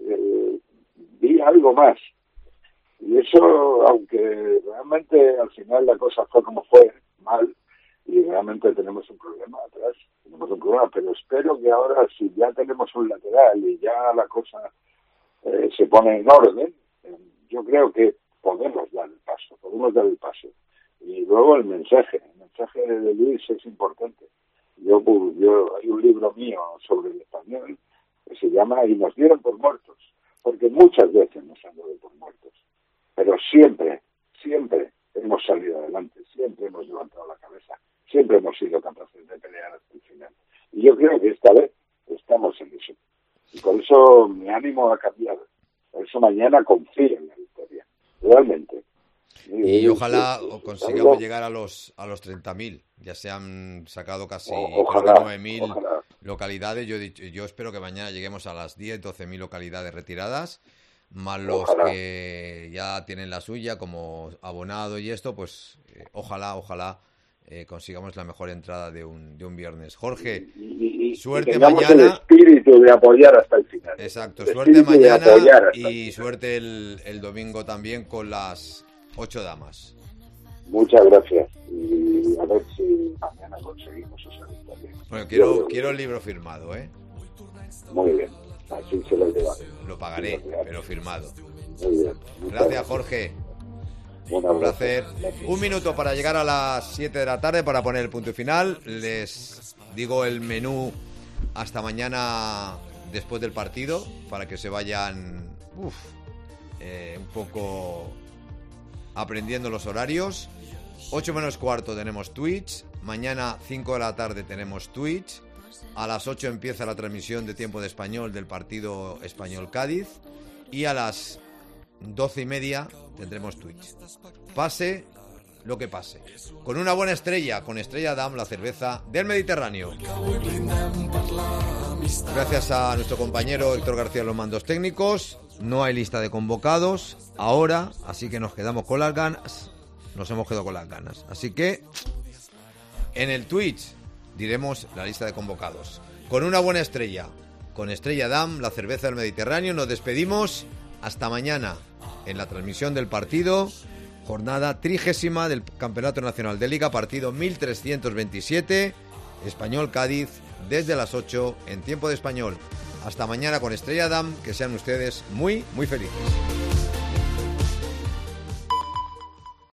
vi algo más, y eso, aunque realmente al final la cosa fue como fue, mal, y realmente tenemos un problema atrás, pero espero que ahora, si ya tenemos un lateral y ya la cosa se pone en orden, yo creo que podemos dar el paso. Y luego el mensaje de Luis es importante. Yo hay un libro mío sobre el español que se llama Y nos dieron por muertos, porque muchas veces nos han dado por muertos, pero siempre hemos salido adelante, siempre hemos levantado la cabeza, siempre hemos sido capaces de pelear hasta el final. Y yo creo que esta vez estamos en eso. Y por eso mi ánimo ha cambiado. Por eso mañana confío en la victoria. Realmente. Y ojalá consigamos llegar a los 30.000. Ya se han sacado casi 9.000 localidades. Yo espero que mañana lleguemos a las 10, 12.000 localidades retiradas, más los que ya tienen la suya, como abonado y esto, pues ojalá consigamos la mejor entrada de un viernes. Jorge, suerte mañana. El espíritu de apoyar hasta el final. Exacto, suerte mañana y suerte el domingo también con las 8 damas. Muchas gracias. Y a ver si mañana conseguimos esa victoria. Bueno, quiero el libro firmado, ¿eh? Muy bien, así se lo llevaré. Lo pagaré, pero firmado. Muy bien. Gracias, Jorge. Un placer. Un minuto para llegar a las 7 de la tarde para poner el punto final. Les digo el menú hasta mañana después del partido para que se vayan un poco aprendiendo los horarios. 8 menos cuarto tenemos Twitch. Mañana 5 de la tarde tenemos Twitch. A las 8 empieza la transmisión de Tiempo de Español del partido Español-Cádiz. Y a las 12:30 tendremos Twitch. Pase lo que pase. Con una buena estrella, con Estrella Damm, la cerveza del Mediterráneo. Gracias a nuestro compañero Héctor García, los mandos técnicos. No hay lista de convocados ahora, así que nos quedamos con las ganas. Nos hemos quedado con las ganas. Así que en el Twitch diremos la lista de convocados. Con una buena estrella, con Estrella Damm, la cerveza del Mediterráneo, nos despedimos. Hasta mañana en la transmisión del partido, jornada 30ª del Campeonato Nacional de Liga, partido 1327, Español Cádiz, desde las 8 en tiempo de español. Hasta mañana con Estrella Damm, que sean ustedes muy, muy felices.